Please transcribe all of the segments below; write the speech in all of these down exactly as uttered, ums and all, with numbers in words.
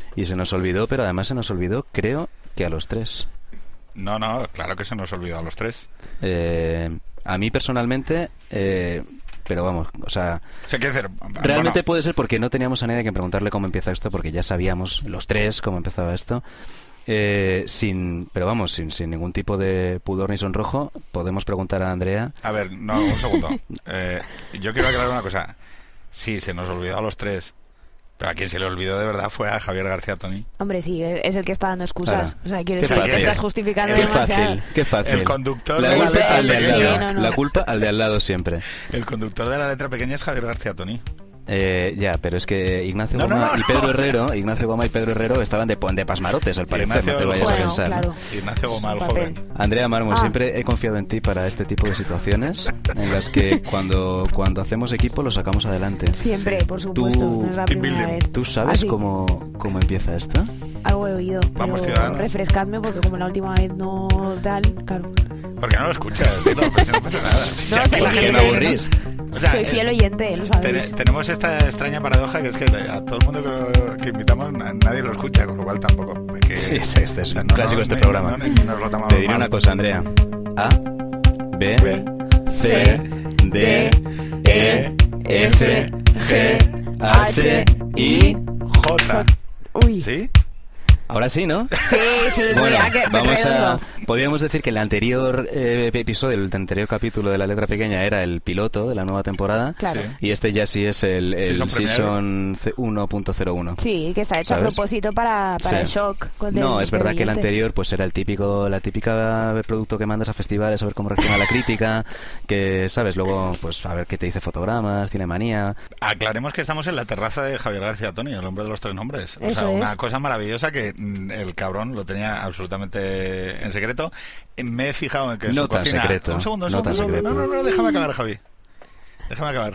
Y se nos olvidó, pero además se nos olvidó, creo, que a los tres. No, no, claro que se nos olvidó a los tres. Eh, a mí personalmente... Eh, pero vamos, o sea... O sea, quiero decir, realmente bueno, puede ser porque no teníamos a nadie que preguntarle cómo empieza esto, porque ya sabíamos, los tres, cómo empezaba esto. Eh, sin, pero vamos, sin, sin ningún tipo de pudor ni sonrojo, podemos preguntar a Andrea. A ver, no, un segundo. Eh, yo quiero aclarar una cosa. Sí, se nos olvidó a los tres. Pero a quien se le olvidó de verdad fue a Javier García Toni. Hombre, sí, es el que está dando excusas. Claro. O sea, quiero Qué decir fácil. que estás justificando Qué demasiado. fácil, qué fácil. El conductor la de la culpa letra al de al pequeña. lado. Sí, no, no. La culpa al de al lado siempre. El conductor de la letra pequeña es Javier García Toni. Eh, ya, pero es que Ignacio No, no, Goma no, y Pedro no. Ignacio Ignacio Goma y Pedro Herrero estaban de, de pasmarotes, al parecer, Ignacio no te vayas Goma. a Bueno, pensar. claro. ¿no? Ignacio Goma, el Es un papel. joven. Andrea Mármol, Ah. siempre he confiado en ti para este tipo de situaciones en las que cuando, cuando hacemos equipo lo sacamos adelante. Siempre, Sí. por supuesto. Tú- No es la Team primera building. vez. ¿Tú sabes Así, cómo, cómo empieza esto? algo he oído. Vamos, pero ciudadanos. refrescadme porque como la última vez no tal, claro. ¿Por qué no lo escuchas? Dilo, pues no pasa nada. Si No, aquí soy la fiel gente- me aburrís. O sea, Soy eh, fiel oyente, lo sabéis. Ten- tenemos esta extraña paradoja que es que a todo el mundo que, que invitamos na- nadie lo escucha, con lo cual tampoco. hay Que, Sí, sí, este es o sea, un no, clásico no, de este no, programa. no, no, no nos lo tomamos Te diré mal. una cosa, Andrea. A, B, B, C, D, E, F, G, H, I... J. Uy. ¿Sí? Ahora sí, ¿no? Sí, sí, Bueno, mira que vamos a... redondo. Podríamos decir que el anterior eh, episodio, el anterior capítulo de La Letra Pequeña era el piloto de la nueva temporada. Claro. Sí. Y este ya sí es el, el Season Season uno punto cero uno. Sí, que está hecho ¿Sabes? a propósito para, para Sí. el shock. con No, del- es verdad del que el oyente. anterior pues era el típico, la típica producto que mandas a festivales a ver cómo reacciona la crítica, que sabes, luego pues a ver qué te dice Fotogramas, Cinemanía. Aclaremos que estamos en la terraza de Javier García Toni, el hombre de los tres nombres. O Eso sea, una es. cosa maravillosa que mm, el cabrón lo tenía absolutamente en secreto. Me he fijado en que en No su tan cocina... secreto, Un segundo, un no segundo. tan un segundo. secreto. No, no, no, déjame acabar, Javi. Déjame acabar.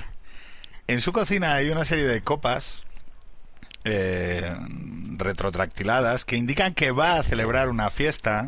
En su cocina hay una serie de copas eh, retrotractiladas que indican que va a celebrar una fiesta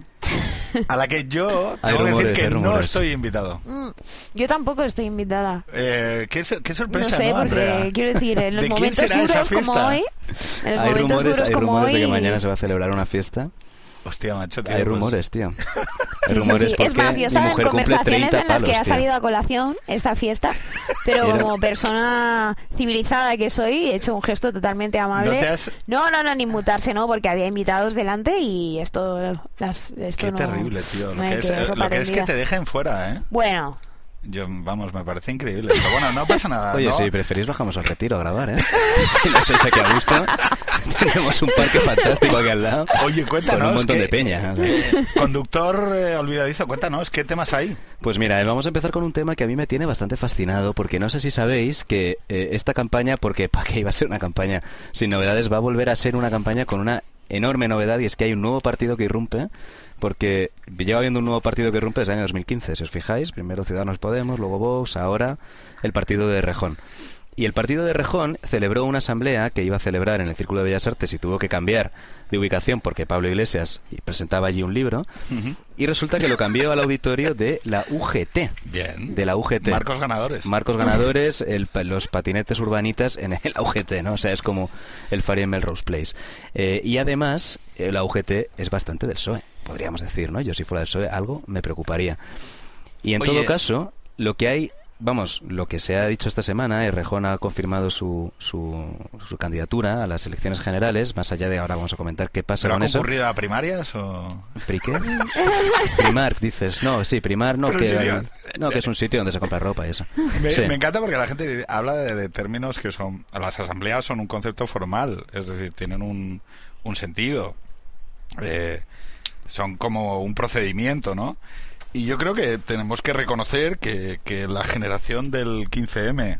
a la que yo Hay tengo que rumores, decir hay que no rumores. estoy invitado. Mm, yo tampoco estoy invitada. Eh, ¿qué, so- qué No sorpresa, sé, ¿no, porque Andrea? quiero decir, en los ¿De quién momentos será esa duros como fiesta? hoy, en los Hay momentos rumores, duros hay como rumores de que hoy- mañana se va a celebrar una fiesta. Hostia, macho, tío, Hay pues- rumores, tío. Sí, Hay sí, rumores sí. porque Es más, yo mi estaba en mujer cumple conversaciones treinta en las que palos, ha tío. salido a colación esta fiesta, pero Era- como persona civilizada que soy, he hecho un gesto totalmente amable. ¿No te has- no, no, no, ni mutarse, no, porque había invitados delante y esto... Las, esto Qué no- terrible, tío. Lo, no hay que es, que eh, ropa lo que es que tendida. te dejen fuera, ¿eh? Bueno, Yo, vamos, me parece increíble. Pero bueno, no pasa nada. Oye, ¿no? si preferís bajamos al retiro a grabar, ¿eh? Si no estáis aquí a gusto, tenemos un parque fantástico aquí al lado. Oye, cuéntanos. Con un montón que- de peña. o sea. eh, conductor eh, olvidadizo, cuéntanos, ¿qué temas hay? Pues mira, vamos a empezar con un tema que a mí me tiene bastante fascinado, porque no sé si sabéis que eh, esta campaña, porque ¿para qué iba a ser una campaña sin novedades? Va a volver a ser una campaña con una enorme novedad, y es que hay un nuevo partido que irrumpe, porque lleva habiendo un nuevo partido que irrumpe desde el año dos mil quince, si os fijáis, primero Ciudadanos Podemos, luego Vox, ahora el partido de Rejón. Y el partido de Rejón celebró una asamblea que iba a celebrar en el Círculo de Bellas Artes y tuvo que cambiar de ubicación porque Pablo Iglesias presentaba allí un libro, y resulta que lo cambió al auditorio de la U G T. Bien. De la U G T. Marcos ganadores. Marcos ganadores, el, los patinetes urbanitas en el A U G T, ¿no? O sea, es como el Fari en Melrose Place. Eh, y además, el A U G T es bastante del P S O E, podríamos decir, ¿no? Yo si fuera del P S O E algo me preocuparía. Y en Oye. todo caso, lo que hay... Vamos, lo que se ha dicho esta semana, Errejón ha confirmado su, su, su candidatura a las elecciones generales, más allá de ahora vamos a comentar qué pasa ¿Pero ha con eso. concurrido a primarias o...? ¿Pri qué? Primar, dices. No, sí, Primar, no, Pero que, sí, tío. no, que es un sitio donde se compra ropa y eso. Me, Sí. me encanta porque la gente habla de, de términos que son... Las asambleas son un concepto formal, es decir, tienen un, un sentido. Eh, son como un procedimiento, ¿no? Y yo creo que tenemos que reconocer que, que la generación del quince eme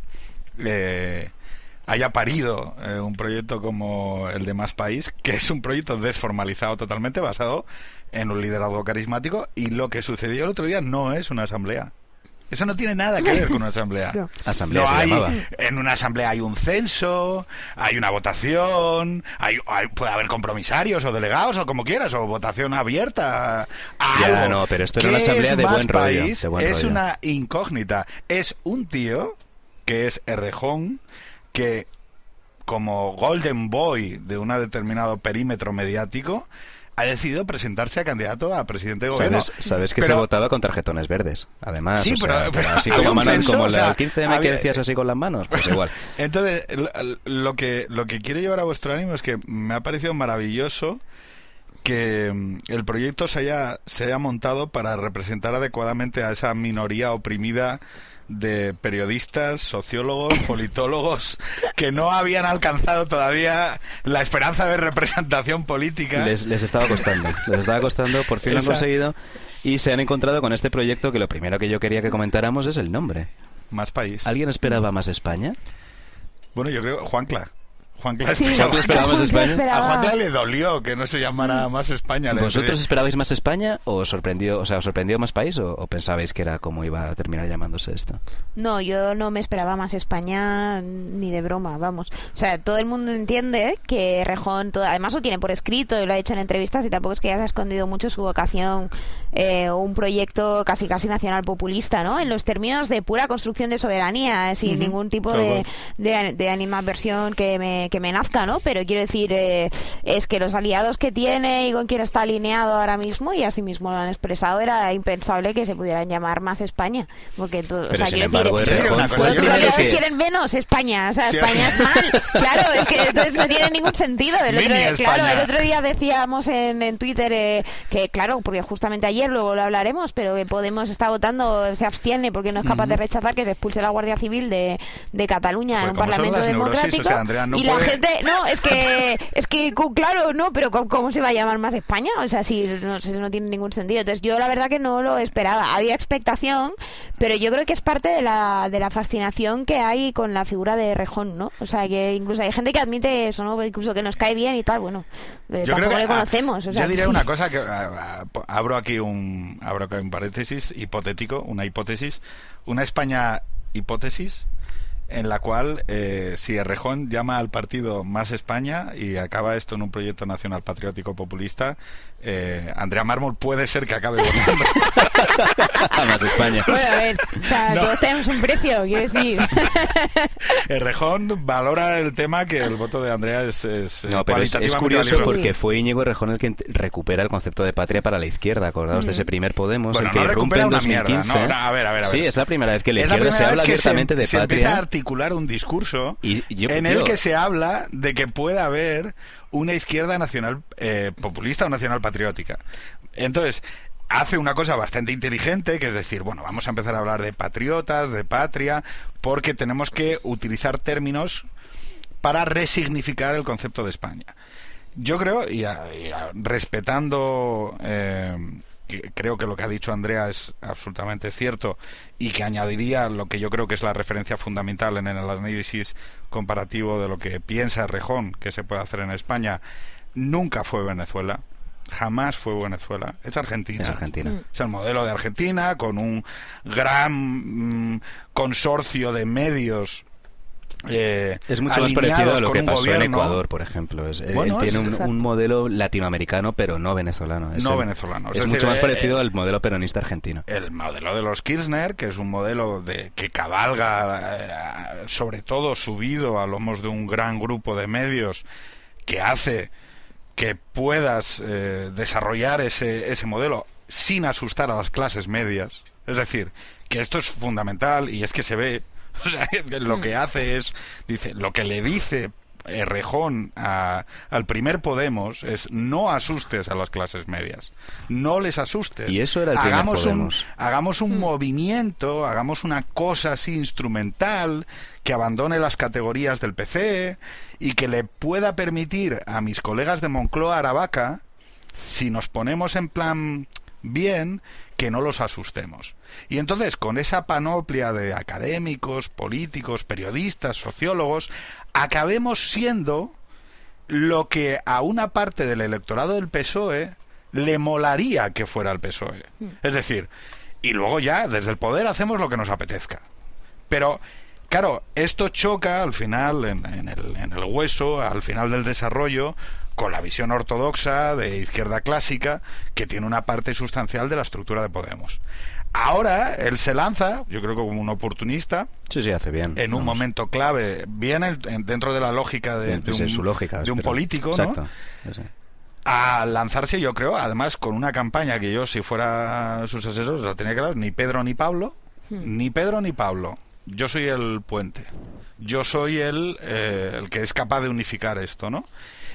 eh, haya parido eh, un proyecto como el de Más País, que es un proyecto desformalizado totalmente, basado en un liderazgo carismático, y lo que sucedió el otro día no es una asamblea. Eso no tiene nada que ver con una asamblea. No. Asamblea No se hay, llamaba. en una asamblea hay un censo, hay una votación, hay, hay- puede haber compromisarios o delegados o como quieras, o votación abierta. a Ya, algo. no, pero esto era ¿Qué una asamblea es de Más buen rollo, País? de buen es rollo. una incógnita. Es un tío que es Errejón, que como Golden Boy de un determinado perímetro mediático, ha decidido presentarse a candidato a presidente de gobierno. ¿Sabes, sabes que pero, se votaba con tarjetones verdes? Además, sí, o sea, pero, pero así había como, un manan, censo, como o sea, el quince eme había, que decías así con las manos, pues igual. Entonces, lo que, lo que quiero llevar a vuestro ánimo es que me ha parecido maravilloso que el proyecto se haya, se haya montado para representar adecuadamente a esa minoría oprimida de periodistas, sociólogos, politólogos que no habían alcanzado todavía la esperanza de representación política. Les, les estaba costando, les estaba costando, por fin lo han Esa... conseguido y se han encontrado con este proyecto que lo primero que yo quería que comentáramos es el nombre. Más país. ¿Alguien esperaba más España? Bueno, yo creo Juancla. Juancla sí, esperaba. esperaba más España. Esperaba. A Juancla le dolió que no se llamara más España. ¿Vosotros esperabais más España o os sorprendió, o sea, os sorprendió más país o, o pensabais que era como iba a terminar llamándose esto? No, yo no me esperaba más España ni de broma, vamos. O sea, todo el mundo entiende que Errejón, todo, además lo tiene por escrito y lo ha hecho en entrevistas y tampoco es que haya escondido mucho su vocación, eh, un proyecto casi casi nacional populista, ¿no? En los términos de pura construcción de soberanía, sin uh-huh. ningún tipo de, de, de animadversión que me que me nazca, ¿no? Pero quiero decir, eh, es que los aliados que tiene y con quien está alineado ahora mismo, y así mismo lo han expresado, era impensable que se pudieran llamar más España, porque todo, o sea, quiero embargo, decir, Errejón, los cosa, aliados que... quieren menos España, o sea, sí. España es mal, claro, es que entonces no tiene ningún sentido. El otro, Mini claro, España. el otro día decíamos en, en Twitter eh, que, claro, porque justamente ayer luego lo hablaremos, pero que Podemos está votando, se abstiene porque no es capaz uh-huh. de rechazar que se expulse la Guardia Civil de, de Cataluña en un parlamento democrático. Neurosis, o sea, Andrea, no y puede... la gente, no, es que, es que, claro, no, pero ¿cómo se va a llamar más España? O sea, si no, si no tiene ningún sentido. Entonces yo la verdad que no lo esperaba. Había expectación, pero yo creo que es parte de la, de la fascinación que hay con la figura de Errejón, ¿no? O sea, que incluso hay gente que admite eso, ¿no? Incluso que nos cae bien y tal, bueno, eh, yo tampoco creo que, le conocemos. O sea, yo diré sí. una cosa que uh, abro aquí un abro aquí un paréntesis hipotético, una hipótesis, una España hipótesis en la cual eh, si Errejón llama al partido Más España y acaba esto en un proyecto nacional patriótico populista, eh, Andrea Mármol puede ser que acabe votando Más España. Bueno, a ver, o sea, no. todos tenemos un precio, quiero decir. Errejón valora el tema que el voto de Andrea es, es no, pero es, es curioso valioso. porque fue Íñigo Errejón el que recupera el concepto de patria para la izquierda. Acordaos mm. de ese primer Podemos, bueno, el que no irrumpe en dos mil quince. Mierda, no, no, a ver, a ver, a ver. Sí, es la primera vez que la izquierda se habla abiertamente se, de se patria. Empieza a articular un discurso y, yo, en yo, el que se habla de que puede haber una izquierda nacional eh, populista o nacional patriótica. Entonces, hace una cosa bastante inteligente, que es decir, bueno, vamos a empezar a hablar de patriotas, de patria, porque tenemos que utilizar términos para resignificar el concepto de España. Yo creo, y, a, y a, respetando, eh, que creo que lo que ha dicho Andrea es absolutamente cierto, y que añadiría lo que yo creo que es la referencia fundamental en el análisis comparativo de lo que piensa Errejón que se puede hacer en España. Nunca fue Venezuela. Jamás fue Venezuela, es Argentina. Es Argentina. Mm. Es el modelo de Argentina, con un gran mm, consorcio de medios. Eh, es mucho más parecido a lo que pasó gobierno. en Ecuador, por ejemplo. Es, bueno, él tiene es, un, un modelo latinoamericano, pero no venezolano. Es no el, venezolano. Es, es mucho decir, más eh, parecido eh, al modelo peronista argentino. El modelo de los Kirchner, que es un modelo de que cabalga, eh, sobre todo subido a lomos de un gran grupo de medios, que hace que puedas eh, desarrollar ese, ese modelo sin asustar a las clases medias. Es decir, que esto es fundamental y es que se ve. O sea, lo que hace es, dice, lo que le dice Errejón a, al primer Podemos es: no asustes a las clases medias, no les asustes. Y eso era el primer hagamos Podemos. Un, hagamos un mm. movimiento, hagamos una cosa así instrumental que abandone las categorías del P C y que le pueda permitir a mis colegas de Moncloa, Aravaca, si nos ponemos en plan bien, que no los asustemos. Y entonces, con esa panoplia de académicos, políticos, periodistas, sociólogos, acabemos siendo lo que a una parte del electorado del P S O E le molaría que fuera el P S O E. Mm. Es decir, y luego ya, desde el poder, hacemos lo que nos apetezca. Pero, claro, esto choca al final, en, en, el, en el hueso, al final del desarrollo, con la visión ortodoxa de izquierda clásica, que tiene una parte sustancial de la estructura de Podemos. Ahora él se lanza, yo creo que como un oportunista, sí, sí, hace bien. en un Vamos. momento clave, bien el, en, dentro de la lógica de, de, Sí, un, su lógica, de un pero- político, exacto, ¿no? sí, sí. A lanzarse, yo creo, además con una campaña que yo, si fuera sus asesores, la tenía claro, ni Pedro ni Pablo, Hmm. ni Pedro ni Pablo. Yo soy el puente. Yo soy el, eh, el que es capaz de unificar esto, ¿no?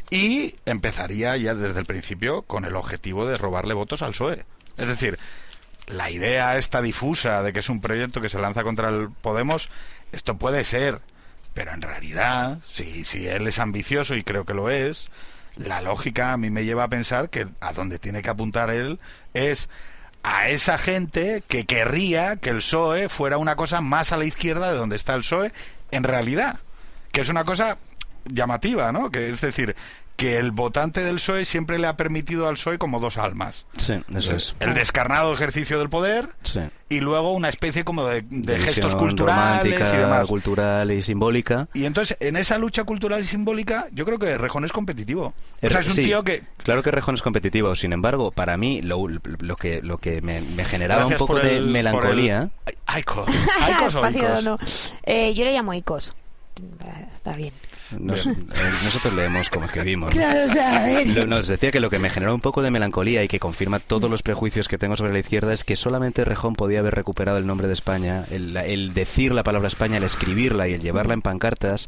Y empezaría ya desde el principio con el objetivo de robarle votos al P S O E. Es decir, la idea esta difusa de que es un proyecto que se lanza contra el Podemos, esto puede ser, pero en realidad, si, si él es ambicioso, y creo que lo es, la lógica a mí me lleva a pensar que a donde tiene que apuntar él es a esa gente que querría que el P S O E fuera una cosa más a la izquierda de donde está el P S O E en realidad, que es una cosa llamativa, ¿no? Que es decir, que el votante del P S O E siempre le ha permitido al P S O E como dos almas. Sí, eso es. El descarnado ejercicio del poder Sí. y luego una especie como de, de Visión gestos culturales romántica, y demás. cultural y simbólica. Y entonces, en esa lucha cultural y simbólica, yo creo que Rejón es competitivo. O sea, es un Sí, tío que... claro que Rejón es competitivo. Sin embargo, para mí lo, lo que lo que me, me generaba Gracias un poco por de el- melancolía. por el- Icos. Icos o Espacio, Icos. no. Eh, yo le llamo Icos. Eh, Está bien. Nos- eh, nosotros leemos como escribimos. ¿no? Claro, o sea, a ver. Lo- Nos decía que lo que me generó un poco de melancolía y que confirma todos los prejuicios que tengo sobre la izquierda es que solamente Rejón podía haber recuperado el nombre de España, el, el decir la palabra España, el escribirla y el llevarla en pancartas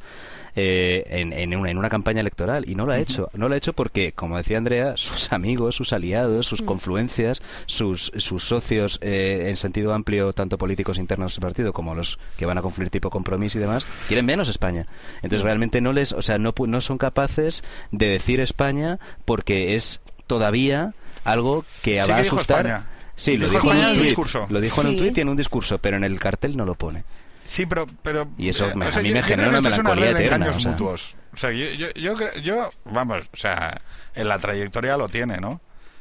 eh, en, en, una, en una campaña electoral. Y no lo ha hecho. No lo ha hecho porque, como decía Andrea, sus amigos, sus aliados, sus confluencias, sus, sus socios eh, en sentido amplio, tanto políticos internos del partido como los que van a confluir tipo Compromís y demás, quieren menos España. Entonces realmente no les, o sea, no, pu- no son capaces de decir España porque es todavía algo que Sí va a que dijo asustar. España. Sí, lo Dijo dijo en España un en el tuit. discurso. Lo dijo en un Sí. tuit y en un discurso, pero en el cartel no lo pone. Sí, pero... pero Y eso eh, me- o a sea, mí yo- me yo genera creo que una esto es melancolía red de eterna, engaños o sea. mutuos. O sea, yo, yo, yo, creo- yo, vamos, o sea, en la trayectoria lo tiene, ¿no?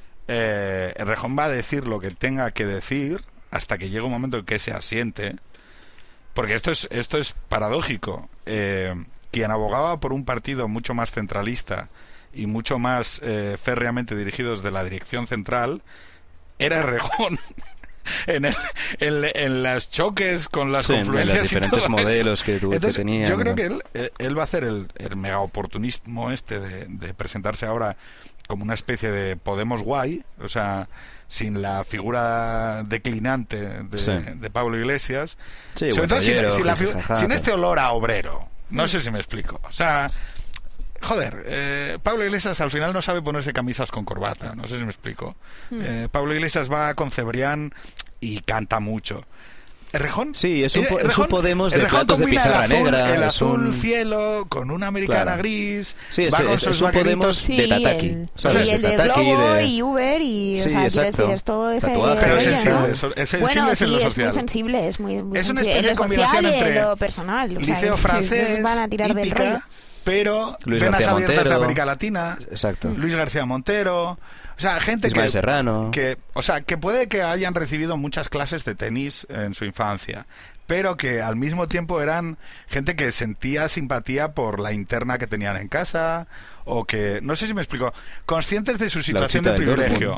Eh, Rejón va a decir lo que tenga que decir hasta que llegue un momento en que se asiente. Porque esto es, esto es paradójico. Eh, quien abogaba por un partido mucho más centralista y mucho más eh, férreamente dirigido desde la dirección central era Rejón. En, el, en, en los choques con las Sí, en confluencias los y diferentes todo modelos esto. que tu- que Entonces, tenían, yo creo ¿no? que él, eh, él va a hacer el, el mega oportunismo este de, de presentarse ahora como una especie de Podemos guay, o sea, sin la figura declinante de, Sí. de Pablo Iglesias. Sí, Sobre buen todo sin, rollero, sin la jiji, figu- jaja, sin pero- este olor a obrero. No sé si me explico. O sea, joder, eh, Pablo Iglesias al final no sabe ponerse camisas con corbata. No sé si me explico. Eh, Pablo Iglesias va con Cebrián y canta mucho. Rejón, Sí, es un eh, po- es un Rejón- Podemos de Rejón platos de combina pizarra el azul, negra, el es azul un- cielo con una americana Claro. gris, Sí, es, va con es- sus es un Podemos vaqueritos. Sí, de Tataki. el, ¿sabes? y el de Tataki, Globo de- y Uber y, o Sí, sea, quiero exacto. decir, es todo ese Tatuajes. Pero es rollo, sensible, ¿no? eso- es sensible Bueno, en sí, lo es social. muy sensible, es muy, muy Es una sensible. especie En de lo combinación social y en entre lo personal. O sea, liceo que francés, van a tirar del rollo. hípica, pero Luis venas García abiertas de Montero. América Latina, Exacto. Luis García Montero, o sea, gente Ismael que, Serrano. que, o sea, que puede que hayan recibido muchas clases de tenis en su infancia, pero que al mismo tiempo eran gente que sentía simpatía por la interna que tenían en casa, o que, no sé si me explico, conscientes de su situación de Lauchita del privilegio.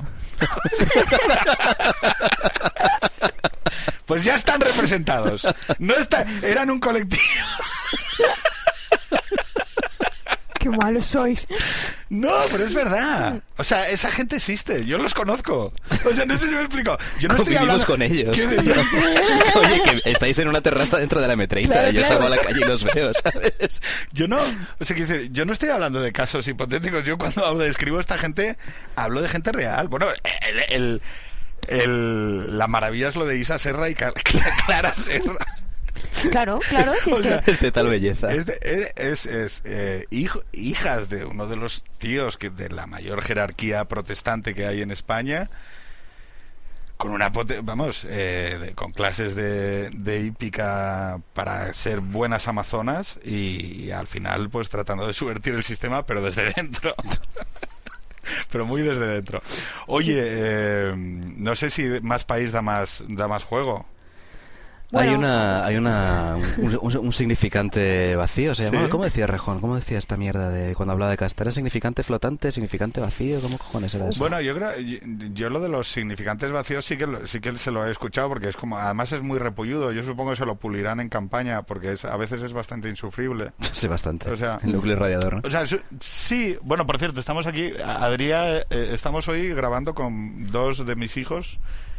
Pues ya están representados. No está, eran un colectivo. Qué malos sois. No, pero es verdad. O sea, esa gente existe. Yo los conozco. O sea, no sé si me explico. Yo no estoy Convivimos hablando con ellos. ¿Qué digo? Oye, que estáis en una terraza dentro de la metreita. Claro, Yo claro. salgo a la calle y los veo, ¿sabes? Yo no, o sea, quiero decir, yo no estoy hablando de casos hipotéticos. Yo cuando hablo, describo a esta gente, hablo de gente real. Bueno, el, el, el- la maravilla es lo de Isa Serra y Car- Clara Serra. Claro, claro, si es O sea, que... Es de tal belleza. Es, de- es, es, eh, hijo- hijas de uno de los tíos que de la mayor jerarquía protestante que hay en España, con una pote- vamos, eh, de- con clases de, de hípica para ser buenas amazonas y, y al final pues tratando de subvertir el sistema, pero desde dentro. Pero muy desde dentro. Oye, eh, no sé si Más País da más da más juego. Bueno. Hay una, hay una un, un, un significante vacío, se llamaba. ¿Sí? ¿Cómo decía Rejón? ¿Cómo decía esta mierda de cuando hablaba de casta? ¿Era significante flotante, significante vacío? ¿Cómo cojones era eso? Bueno, yo creo, yo, yo lo de los significantes vacíos sí que lo- sí que se lo he escuchado porque es como, además es muy repulludo. Yo supongo que se lo pulirán en campaña porque es, a veces es bastante insufrible. Sí, bastante. O sea- el núcleo radiador, ¿no? O sea, su- sí, bueno, por cierto, estamos aquí, Adrián, eh, estamos hoy grabando con dos de mis hijos.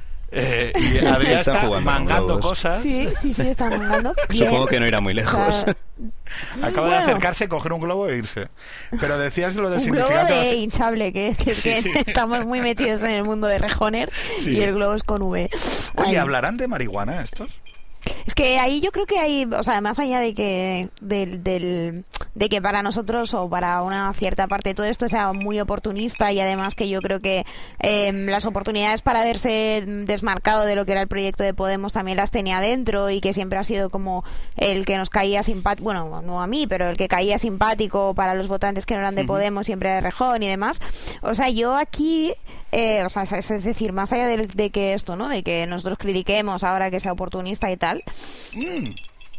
Eh, y Adrián Están está jugando con mangando globos. cosas. Sí, sí, sí, está mangando. Bien. Supongo que no irá muy O lejos. sea, Acaba bueno, de acercarse, coger un globo e irse. Pero decías lo del un globo significado. de hinchable, que, que es Sí, que sí. estamos muy metidos en el mundo de Rejoner Sí. y el globo es con V. Oye, Ay. ¿hablarán de marihuana estos? Es que ahí yo creo que hay, o sea, más allá de que del, del, de que para nosotros o para una cierta parte de todo esto sea muy oportunista y además que yo creo que eh, las oportunidades para haberse desmarcado de lo que era el proyecto de Podemos también las tenía dentro y que siempre ha sido como el que nos caía simpático, bueno, no a mí, pero el que caía simpático para los votantes que no eran de Podemos, siempre era Rejón y demás. O sea, yo aquí, eh, o sea, es, es decir, más allá de, de que esto, ¿no? De que nosotros critiquemos ahora que sea oportunista y tal. Mm.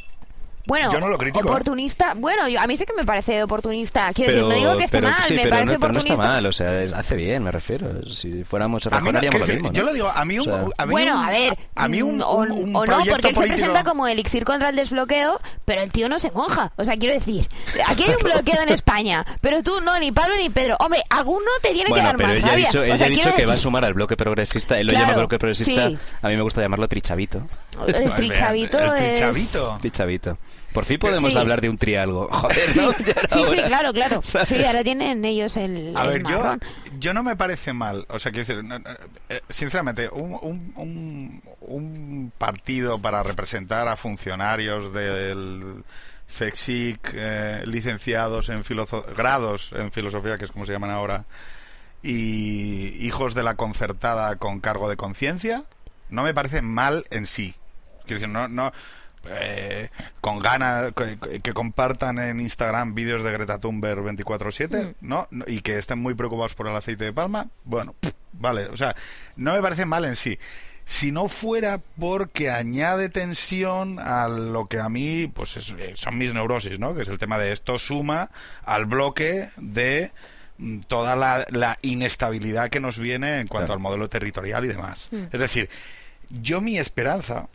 Bueno, Yo no lo critico, ¿eh? oportunista. Bueno, yo, a mí sí que me parece oportunista. Quiero Pero, decir, no digo que esté pero- mal, sí, me pero parece no, pero no está oportunista. mal, o sea, es- hace bien, me refiero. Si fuéramos A mí Rejón no, haríamos que lo sí, mismo, ¿no? yo lo digo, a mí un, O sea, a mí Bueno, un- a ver, a mí un, mm, o, un, un o no, proyecto porque él se político- presenta como elixir contra el desbloqueo, pero el tío no se moja. O sea, quiero decir, aquí hay un bloqueo en España, pero tú no, ni Pablo ni Pedro. Hombre, alguno te tiene que Bueno, dar pero más ella ha rabia. dicho, O ella sea, ha dicho quiero que va a decir, sumar al bloque progresista. Él lo Claro, llama bloque progresista. sí. A mí me gusta llamarlo trichavito. el trichavito El es... trichavito. Trichavito. Por fin podemos Sí. hablar de un trialgo. Joder, Sí, ¿no? Ya era sí, sí, hora. claro, claro. ¿Sabes? Sí, ahora tienen ellos el, A el ver, yo, marrón. yo no me parece mal. O sea, quiero decir, no, no, eh, sinceramente, un, un, un, un partido para representar a funcionarios del FEXIC, eh, licenciados en filoso- grados en filosofía, que es como se llaman ahora, y hijos de la concertada con cargo de conciencia, no me parece mal en sí. Quiero decir, no, no eh, con ganas que, que compartan en Instagram vídeos de Greta Thunberg veinticuatro siete, Mm. ¿no? No, y que estén muy preocupados por el aceite de palma, bueno, pff, vale, o sea, no me parece mal en sí. Si no fuera porque añade tensión a lo que a mí, pues es- eh, son mis neurosis, ¿no? Que es el tema de esto suma al bloque de mm, toda la, la inestabilidad que nos viene en cuanto Claro. al modelo territorial y demás. Mm. Es decir, yo mi esperanza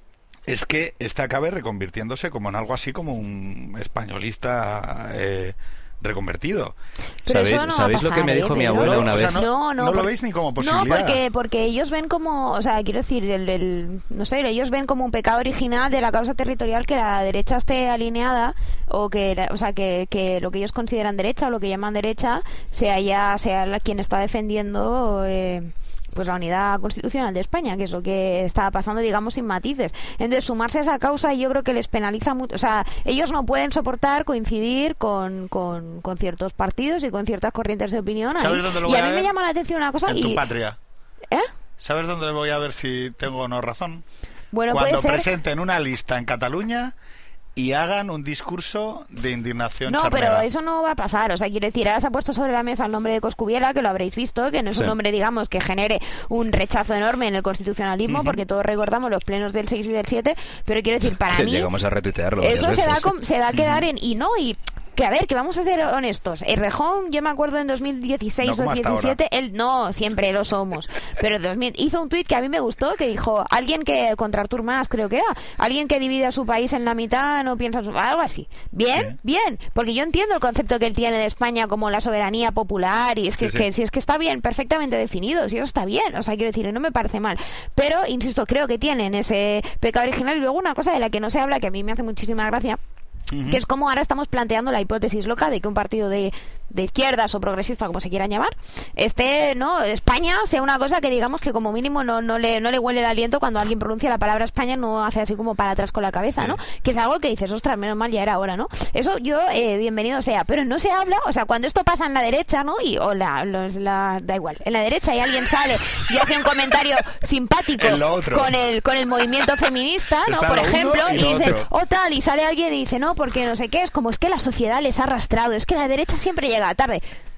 es que este acabe reconvirtiéndose como en algo así como un españolista eh, reconvertido. Pero ¿Sabéis, eso no va a ¿sabéis lo que pasar, me ¿eh, dijo mi Pedro? abuela No, una o sea, vez? no- No, no, no lo por- veis ni como No, posibilidad. porque, porque ellos ven como, o sea, quiero decir, el, el- no sé, ellos ven como un pecado original de la causa territorial que la derecha esté alineada o que, la- o sea, que, que lo que ellos consideran derecha o lo que llaman derecha sea ya sea la, quien está defendiendo eh, pues la unidad constitucional de España, que es lo que está pasando, digamos, sin matices. Entonces, sumarse a esa causa yo creo que les penaliza mucho. O sea, ellos no pueden soportar coincidir con, con, con ciertos partidos y con ciertas corrientes de opinión. ahí. ¿Sabes dónde lo Y voy a a mí me ver? llama la atención una cosa En y... tu patria. ¿Eh? ¿Sabes dónde voy a ver si tengo o no razón? Bueno, Cuando puede ser... presenten una lista en Cataluña y hagan un discurso de indignación No, charnera. pero eso no va a pasar. O sea, quiero decir, ahora se ha puesto sobre la mesa el nombre de Coscubiela, que lo habréis visto, que no es Sí. un nombre, digamos, que genere un rechazo enorme en el constitucionalismo, Ujú. porque todos recordamos los plenos del seis y del siete, pero quiero decir, para Que mí... llegamos a retuitearlo varias Eso se va, veces. a com- se va a quedar en... Y no, y... Que a ver, que vamos a ser honestos. El Rejón, yo me acuerdo en dos mil dieciséis No como o hasta diecisiete, él no, siempre lo somos. Pero dos mil, hizo un tuit que a mí me gustó, que dijo, alguien que, contra Artur Mas creo que era, alguien que divide a su país en la mitad no piensa, en su-". Algo así. Bien, Sí. bien, porque yo entiendo el concepto que él tiene de España como la soberanía popular y es que, Sí, sí. que si es que está bien, perfectamente definido, si eso está bien, o sea, quiero decir, no me parece mal. Pero, insisto, creo que tienen ese pecado original y luego una cosa de la que no se habla, que a mí me hace muchísima gracia, Ujú. que es como ahora estamos planteando la hipótesis loca de que un partido de, de izquierdas o progresista, como se quieran llamar, esté, ¿no? España sea una cosa que digamos que como mínimo no, no, le, no le huele el aliento cuando alguien pronuncia la palabra España, no hace así como para atrás con la cabeza, Sí. ¿no? Que es algo que dices, ostras, menos mal, ya era hora, ¿no? Eso yo, eh, bienvenido sea, pero no se habla, o sea, cuando esto pasa en la derecha, ¿no? Y, o la, los- la, da igual, en la derecha y alguien sale y hace un comentario simpático En lo otro. con el, con el movimiento feminista, ¿no? Está Por lo uno ejemplo, y y lo dice, otro. o tal, y sale alguien y dice, no, porque no sé qué, es como es que la sociedad les ha arrastrado, es que la derecha siempre llega tarde.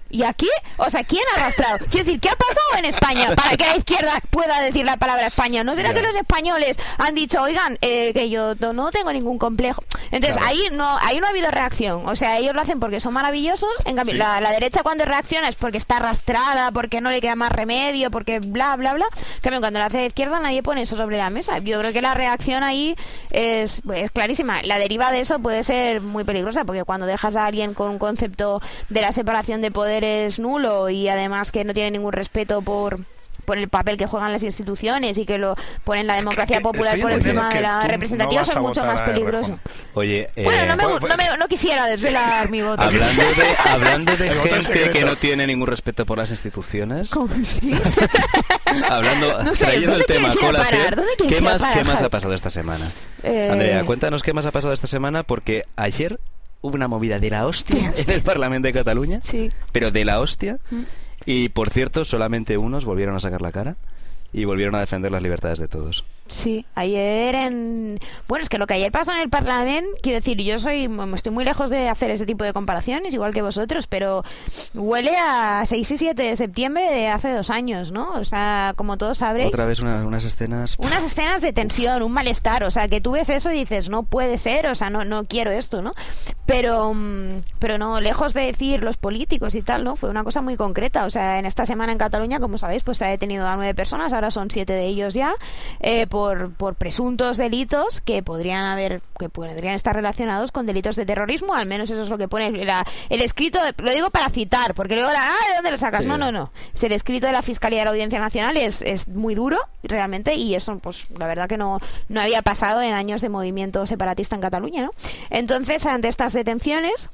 ¿Y aquí? O sea, ¿quién ha arrastrado? Quiero decir, ¿qué ha pasado en España para que la izquierda pueda decir la palabra España? ¿No será Ya. que los españoles han dicho, oigan, eh, que yo no, no tengo ningún complejo? Entonces, Claro. ahí no ahí no ha habido reacción. O sea, ellos lo hacen porque son maravillosos. En cambio, Sí. la, la derecha cuando reacciona es porque está arrastrada, porque no le queda más remedio, porque bla, bla, bla. En cambio, cuando lo hace la izquierda, nadie pone eso sobre la mesa. Yo creo que la reacción ahí es, es clarísima. La deriva de eso puede ser muy peligrosa, porque cuando dejas a alguien con un concepto de la separación de poderes nulo y además que no tiene ningún respeto por por el papel que juegan las instituciones y que lo ponen la democracia que popular estoy por entendiendo encima que de la tú representativa, no vas eso es a mucho votar más a peligroso. Errejón. Oye, eh, Bueno, no, me, Pues- gu- no, me- no quisiera desvelar mi voto. hablando de, hablando de El voto en gente secreto. que no tiene ningún respeto por las instituciones, ¿Cómo sí? hablando, No sé, trayendo el ¿dónde tema a quieres ir a colación, parar? ¿Dónde quieres ¿qué ir a más, parar, ¿qué más Javi? ha pasado esta semana? Eh, Andrea, cuéntanos qué más ha pasado esta semana, porque ayer hubo una movida de la hostia en el Parlamento de Cataluña, Sí. pero de la hostia, Mm. y por cierto, solamente unos volvieron a sacar la cara y volvieron a defender las libertades de todos. Sí, ayer en... Bueno, es que lo que ayer pasó en el Parlamento, quiero decir, yo soy estoy muy lejos de hacer ese tipo de comparaciones, igual que vosotros, pero huele a seis y siete de septiembre de hace dos años, ¿no? O sea, como todos sabréis... Otra vez una- unas escenas... Unas escenas de tensión, un malestar, o sea, que tú ves eso y dices, no puede ser, o sea, no, no quiero esto, ¿no? Pero, mm, pero no, lejos de decir los políticos y tal, ¿no? Fue una cosa muy concreta, o sea, en esta semana en Cataluña, como sabéis, pues se ha detenido a nueve personas, ahora son siete de ellos ya, eh, por, por presuntos delitos que podrían haber, que podrían estar relacionados con delitos de terrorismo, al menos eso es lo que pone la- el escrito, lo digo para citar, porque luego, la, ah, ¿de dónde lo sacas? Sí. No, no, no, es el escrito de la Fiscalía de la Audiencia Nacional, es, es muy duro, realmente, y eso, pues, la verdad que no, no había pasado en años de movimiento separatista en Cataluña, ¿no? Entonces, ante estas detenciones,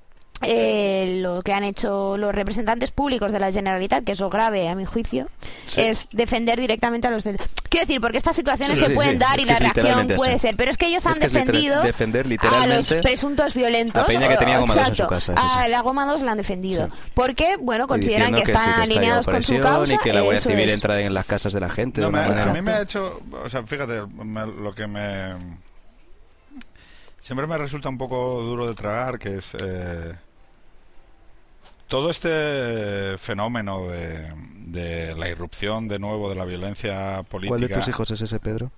eh, lo que han hecho los representantes públicos de la Generalitat, que es lo grave a mi juicio, Sí. es defender directamente a los del... Quiero decir, porque estas situaciones Sí, se sí, pueden sí. dar Es y que la es reacción literalmente puede así. ser, pero es que ellos Es han que es literal- defendido defender a los literalmente presuntos violentos. a Peña que tenía goma dos en su Exacto, casa, sí, a sí. la goma dos la han defendido. Sí. Porque, bueno, Y consideran diciendo que están sí, que está alineados llevado con su presión causa. y que la Guardia eso Civil es. entra en las casas de la gente No, de me- una manera... a mí me ha hecho, o sea, fíjate, me- lo que me siempre me resulta un poco duro de tragar, que es eh, todo este fenómeno de, de la irrupción de nuevo de la violencia política. ¿Cuál de tus hijos es ese, Pedro?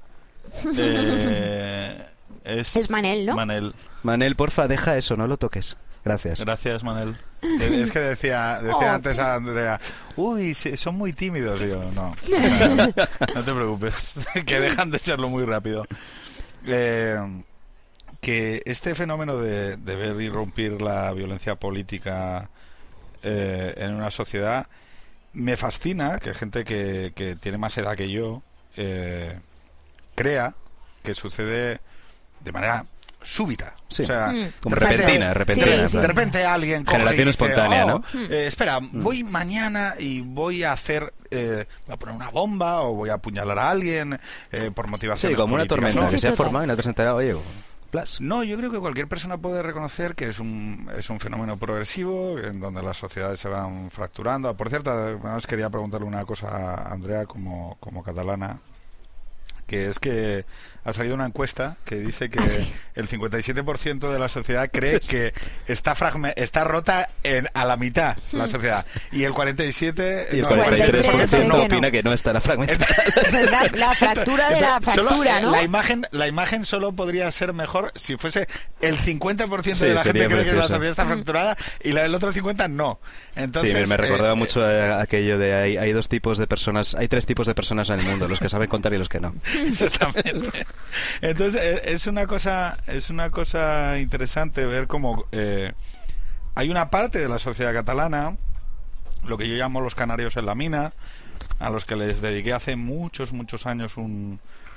eh, es, Es Manel, ¿no? Manel. Manel, porfa, deja eso, no lo toques. Gracias. Gracias, Manel. Eh, Es que decía, decía Oh, antes a Andrea, uy, sí, son muy tímidos. Y yo, no, no, no te preocupes, que dejan de serlo muy rápido. Eh, que este fenómeno de, de ver irrumpir la violencia política eh, en una sociedad me fascina, que gente que, que tiene más edad que yo eh, crea que sucede de manera súbita. Sí. O sea, Mm. Como de repente- repentina, repentina. Sí, en sí. plan. de repente alguien coge Generación y dice, espontánea, "Oh, ¿no? eh, espera, voy mañana y voy a hacer, eh, voy a poner una bomba o voy a apuñalar a alguien eh, por Sí, motivaciones como una políticas". tormenta Sí, que sí, se ha total. formado y no te has enterado, oye, plas. No, yo creo que cualquier persona puede reconocer que es un, es un fenómeno progresivo en donde las sociedades se van fracturando. Por cierto, además quería preguntarle una cosa a Andrea como, como catalana, que es que ha salido una encuesta que dice que Ah, sí. el cincuenta y siete por ciento de la sociedad cree que está fragme- está rota en, a la mitad la sociedad y el cuarenta y siete Y el no, cuarenta y tres por cuarenta y tres ciento no. opina que no estará fragmentada. Esa es la, la fractura de la Entonces, solo, fractura, eh, ¿no? La imagen, la imagen solo podría ser mejor si fuese el cincuenta por ciento Sí, de la gente sería cree que la precioso. sociedad está fracturada y la, el otro cincuenta por ciento no. Entonces, Sí, me, me recordaba eh, mucho a aquello de hay, hay dos tipos de personas, hay tres tipos de personas en el mundo, los que saben contar y los que no. Exactamente. Entonces eh, es una cosa, es una cosa interesante ver cómo eh, hay una parte de la sociedad catalana, lo que yo llamo los canarios en la mina, a los que les dediqué hace muchos, muchos años un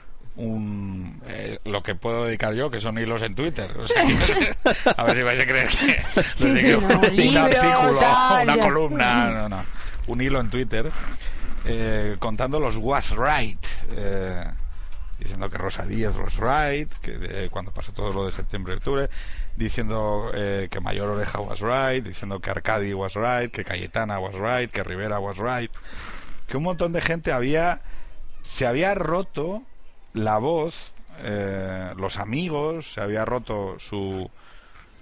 un eh, lo que puedo dedicar yo, que son hilos en Twitter. O sea, a ver si vais a creer que les Sí, dediqué sí, no, un, libro, artículo, tal, una ya. columna, no, no, un hilo en Twitter eh, contando los was right, eh, diciendo que Rosa Díez was right, que eh, cuando pasó todo lo de septiembre y octubre, diciendo eh, que Mayor Oreja was right, diciendo que Arcadi was right, que Cayetana was right, que Rivera was right, que un montón de gente había se había roto la voz, eh, los amigos, se había roto su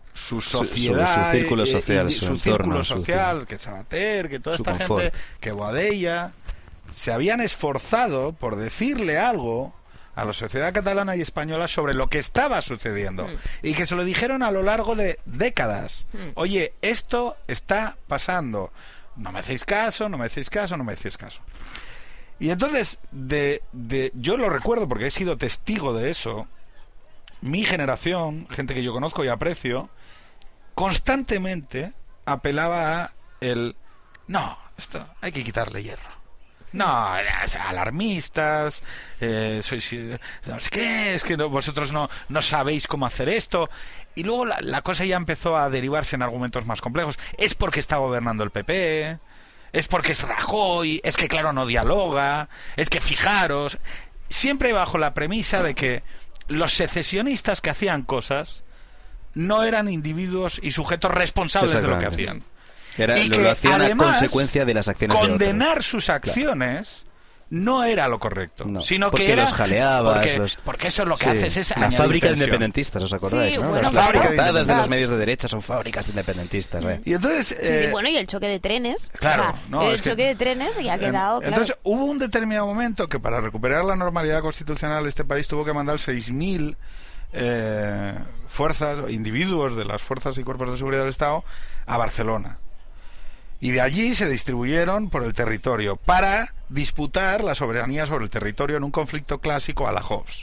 su sociedad, su, su círculo eh, social, eh, su, su entorno, círculo su social, círculo. que Sabater, que toda Su esta confort. gente, que Boadella, se habían esforzado por decirle algo a la sociedad catalana y española sobre lo que estaba sucediendo Mm. y que se lo dijeron a lo largo de décadas. Mm. Oye, esto está pasando. No me hacéis caso, no me hacéis caso, no me hacéis caso. Y entonces, de, de, yo lo recuerdo porque he sido testigo de eso. Mi generación, gente que yo conozco y aprecio, constantemente apelaba a el no, esto hay que quitarle hierro. No, alarmistas, eh, sois, no sé qué, es que no, vosotros no, no sabéis cómo hacer esto. Y luego la, la cosa ya empezó a derivarse en argumentos más complejos. Es porque está gobernando el P P, es porque es Rajoy, es que claro no dialoga, es que fijaros, siempre bajo la premisa de que los secesionistas que hacían cosas no eran individuos y sujetos responsables de lo que hacían. Era, y lo, que lo hacían además, a consecuencia de las acciones de condenar otros. sus acciones no era lo correcto, No, sino porque que era los jaleabas, porque, los- porque eso lo que Sí, haces es la añadir fábrica de tensión. independentistas, ¿os acordáis? Sí, ¿no? bueno, las la fábrica de portadas de los independentistas. medios de derecha son fábricas independentistas. ¿eh? Y entonces Sí, eh, sí, bueno, y el choque de trenes. claro, O sea, no, el es que- choque de trenes y ha quedado claro. entonces hubo un determinado momento que para recuperar la normalidad constitucional este país tuvo que mandar seis mil eh, fuerzas, individuos de las fuerzas y cuerpos de seguridad del Estado a Barcelona. Y de allí se distribuyeron por el territorio para disputar la soberanía sobre el territorio en un conflicto clásico a la Hobbes.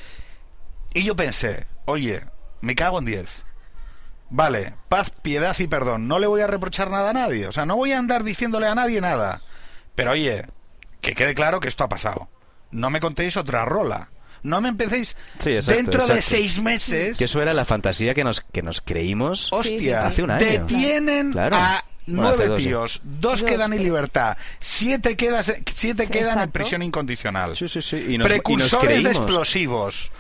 Y yo pensé, oye, me cago en diez. Vale, paz, piedad y perdón. No le voy a reprochar nada a nadie. O sea, no voy a andar diciéndole a nadie nada. Pero oye, que quede claro que esto ha pasado. No me contéis otra rola. No me empecéis Sí, exacto, dentro de exacto. seis meses. Que eso era la fantasía que nos, que nos creímos Hostia, Sí, sí, sí. hace un año. detienen Claro. a Bueno, nueve hace dos, tíos, dos Dios, quedan en qué- libertad, siete, quedas, siete Sí, quedan en exacto. prisión incondicional. Sí, sí, sí. Y nos, y nos Precursores de creímos. explosivos,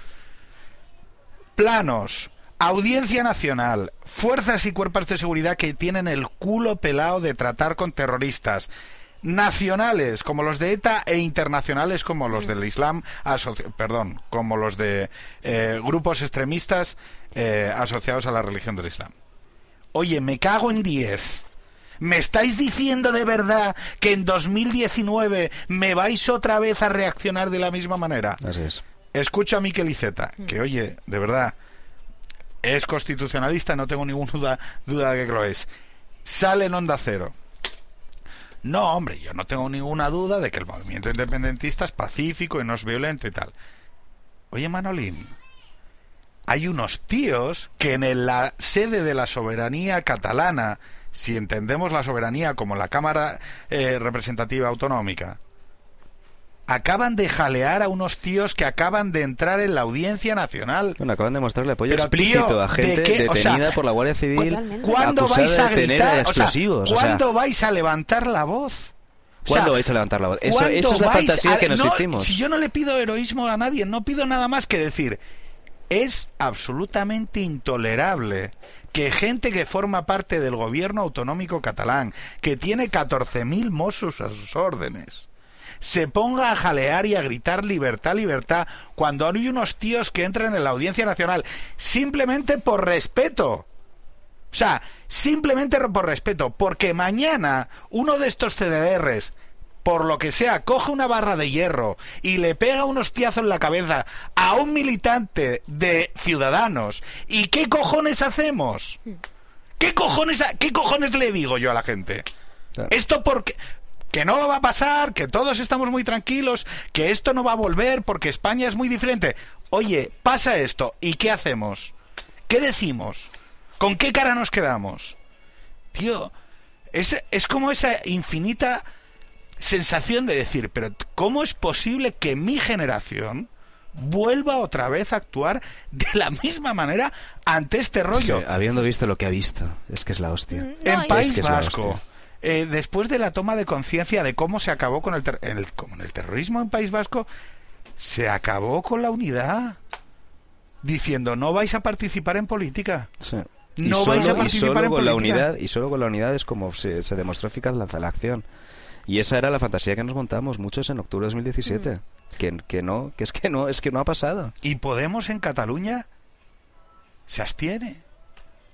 planos, Audiencia Nacional, fuerzas y cuerpos de seguridad que tienen el culo pelado de tratar con terroristas nacionales como los de ETA e internacionales como los del Islam, asoci- perdón, como los de eh, grupos extremistas eh, asociados a la religión del Islam. Oye, me cago en diez. ¿Me estáis diciendo de verdad que en dos mil diecinueve me vais otra vez a reaccionar de la misma manera? Así es. Escucho a Miquel Iceta, que oye, de verdad, es constitucionalista, no tengo ninguna duda, duda de que lo es. Sale en Onda Cero. No, hombre, yo no tengo ninguna duda de que el movimiento independentista es pacífico y no es violento y tal. Oye, Manolín, hay unos tíos que en el- la sede de la soberanía catalana, si entendemos la soberanía como la Cámara eh, Representativa Autonómica, acaban de jalear a unos tíos que acaban de entrar en la Audiencia Nacional. Bueno, acaban de mostrarle apoyo Pero, explícito tío, a ¿de gente qué? O detenida sea, por la Guardia Civil. Totalmente. ¿Cuándo acusada vais a de tener gritar? O sea, explosivos, o sea, ¿cuándo vais a levantar la voz? O sea, ¿Cuándo vais a levantar la voz? Eso, ¿cuándo eso es la vais fantasía a- que nos no, hicimos. Si yo no le pido heroísmo a nadie, no pido nada más que decir, es absolutamente intolerable que gente que forma parte del gobierno autonómico catalán, que tiene catorce mil Mossos a sus órdenes, se ponga a jalear y a gritar libertad, libertad, cuando hay unos tíos que entran en la Audiencia Nacional, simplemente por respeto. O sea, simplemente por respeto, porque mañana uno de estos C D Rs, por lo que sea, coge una barra de hierro y le pega un hostiazo en la cabeza a un militante de Ciudadanos. ¿Y qué cojones hacemos? ¿Qué cojones, a- qué cojones le digo yo a la gente? Claro. Esto porque... Que no va a pasar, que todos estamos muy tranquilos, que esto no va a volver porque España es muy diferente. Oye, pasa esto, ¿y qué hacemos? ¿Qué decimos? ¿Con qué cara nos quedamos? Tío, es, es como esa infinita sensación de decir, pero ¿cómo es posible que mi generación vuelva otra vez a actuar de la misma manera ante este rollo? Sí, habiendo visto lo que ha visto, es que es la hostia. Mm. En No, y- País Es que es la Vasco, hostia. eh, después de la toma de conciencia de cómo se acabó con el, ter- en el, como en el terrorismo en País Vasco, se acabó con la unidad, diciendo no vais a participar en política. Sí. No y vais solo, a participar y solo en con la política. unidad y solo con la unidad es como se, se demostró eficaz la, la acción. Y esa era la fantasía que nos montamos muchos en octubre de dos mil diecisiete. Mm. Que, que no, que es que no, es que no ha pasado. Y Podemos en Cataluña se abstiene.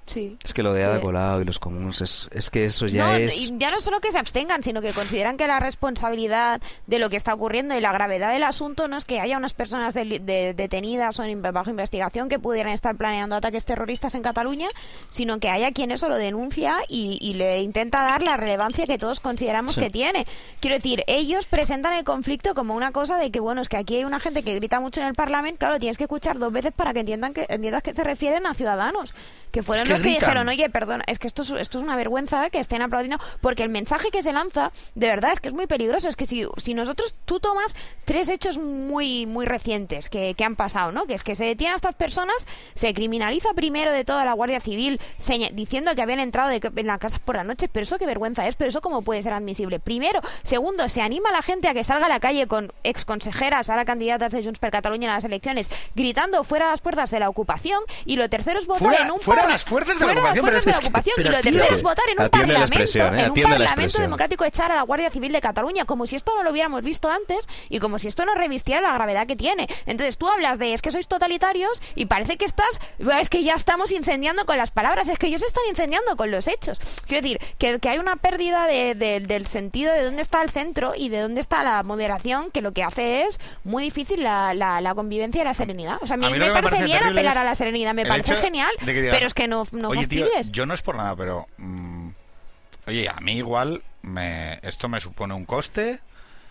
Sí. Es que lo de Ada Eh. Colau y los comuns, es, es que eso ya no, es... y ya no solo que se abstengan, sino que consideran que la responsabilidad de lo que está ocurriendo y la gravedad del asunto no es que haya unas personas de, de- detenidas o en, bajo investigación que pudieran estar planeando ataques terroristas en Cataluña, sino que haya quien eso lo denuncia y, y le intenta dar la relevancia que todos consideramos Sí. que tiene. Quiero decir, ellos presentan el conflicto como una cosa de que, bueno, es que aquí hay una gente que grita mucho en el Parlamento, claro, tienes que escuchar dos veces para que entiendan que entiendas que se refieren a ciudadanos, que fueron Es que los que gritan. dijeron, oye, perdona, es que esto es, esto es una vergüenza que estén aplaudiendo, porque el mensaje que se lanza, de verdad, es que es muy peligroso. Es que si, si nosotros, tú tomas tres hechos muy muy recientes que, que han pasado, ¿no? Que es que se detienen a estas personas, se criminaliza primero de toda la Guardia Civil, seña- diciendo que habían entrado de, en las casas por la noche, pero eso qué vergüenza es, pero eso cómo puede ser admisible. Primero, segundo, se anima a la gente a que salga a la calle con ex consejeras, ahora candidatas de Junts per Catalunya en las elecciones, gritando fuera las fuerzas de la ocupación, y lo tercero es votar Fuera- en un fuera parla- las fuerzas de la fuera las ocupación, fueras pero de es la que- ocupación, pero y lo tío, tercero es votar en un atiende la parlamento, expresión, ¿eh? en un Atiende la parlamento expresión. democrático, echar a la Guardia Civil de Cataluña, como si esto no lo hubiéramos visto antes y como si esto no revistiera la gravedad que tiene. Entonces tú hablas de es que sois totalitarios y parece que estás, es que ya estamos incendiando con las palabras, es que ellos están incendiando con los hechos. Quiero decir, que, que hay una pérdida de, de- del sentido de dónde está el centro y de dónde está la moderación, que lo que hace es muy difícil la, la, la convivencia y la serenidad. O sea, a mí, A mí lo me que me parece parece bien terrible apelar es a la serenidad, me el parece hecho genial, de que digan, pero es que no, no oye, tío, fastidies. yo no es por nada, pero mm, oye, a mí igual me, esto me supone un coste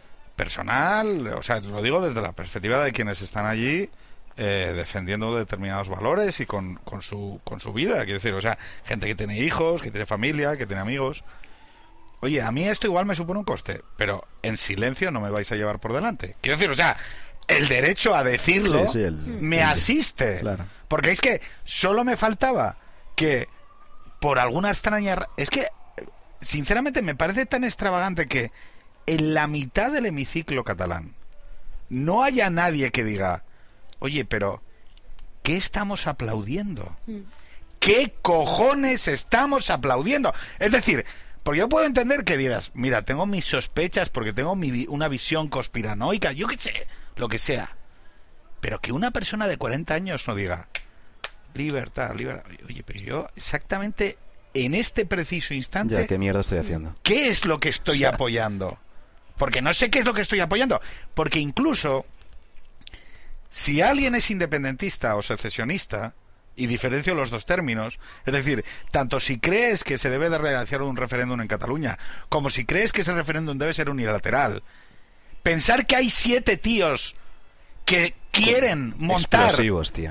personal, o sea, lo digo desde la perspectiva de quienes están allí eh, defendiendo determinados valores y con, con su con su vida, quiero decir, o sea, gente que tiene hijos, que tiene familia, que tiene amigos. Oye, a mí esto igual me supone un coste, pero en silencio no me vais a llevar por delante. Quiero decir, o sea, el derecho a decirlo Sí, sí, el- me el- asiste. claro. Porque es que solo me faltaba que por alguna extraña... ra- Es que, sinceramente, me parece tan extravagante que en la mitad del hemiciclo catalán no haya nadie que diga, oye, pero ¿qué estamos aplaudiendo? ¿Qué cojones estamos aplaudiendo? Es decir, porque yo puedo entender que digas, mira, tengo mis sospechas porque tengo mi, vi- una visión conspiranoica, yo qué sé, lo que sea. Pero que una persona de cuarenta años no diga, libertad, libertad. Oye, pero yo exactamente en este preciso instante, Ya, ¿qué mierda estoy haciendo? ¿qué es lo que estoy O sea- apoyando? Porque no sé qué es lo que estoy apoyando. Porque incluso, si alguien es independentista o secesionista, y diferencio los dos términos, es decir, tanto si crees que se debe de realizar un referéndum en Cataluña, como si crees que ese referéndum debe ser unilateral, pensar que hay siete tíos que quieren montar Explosivos, tío.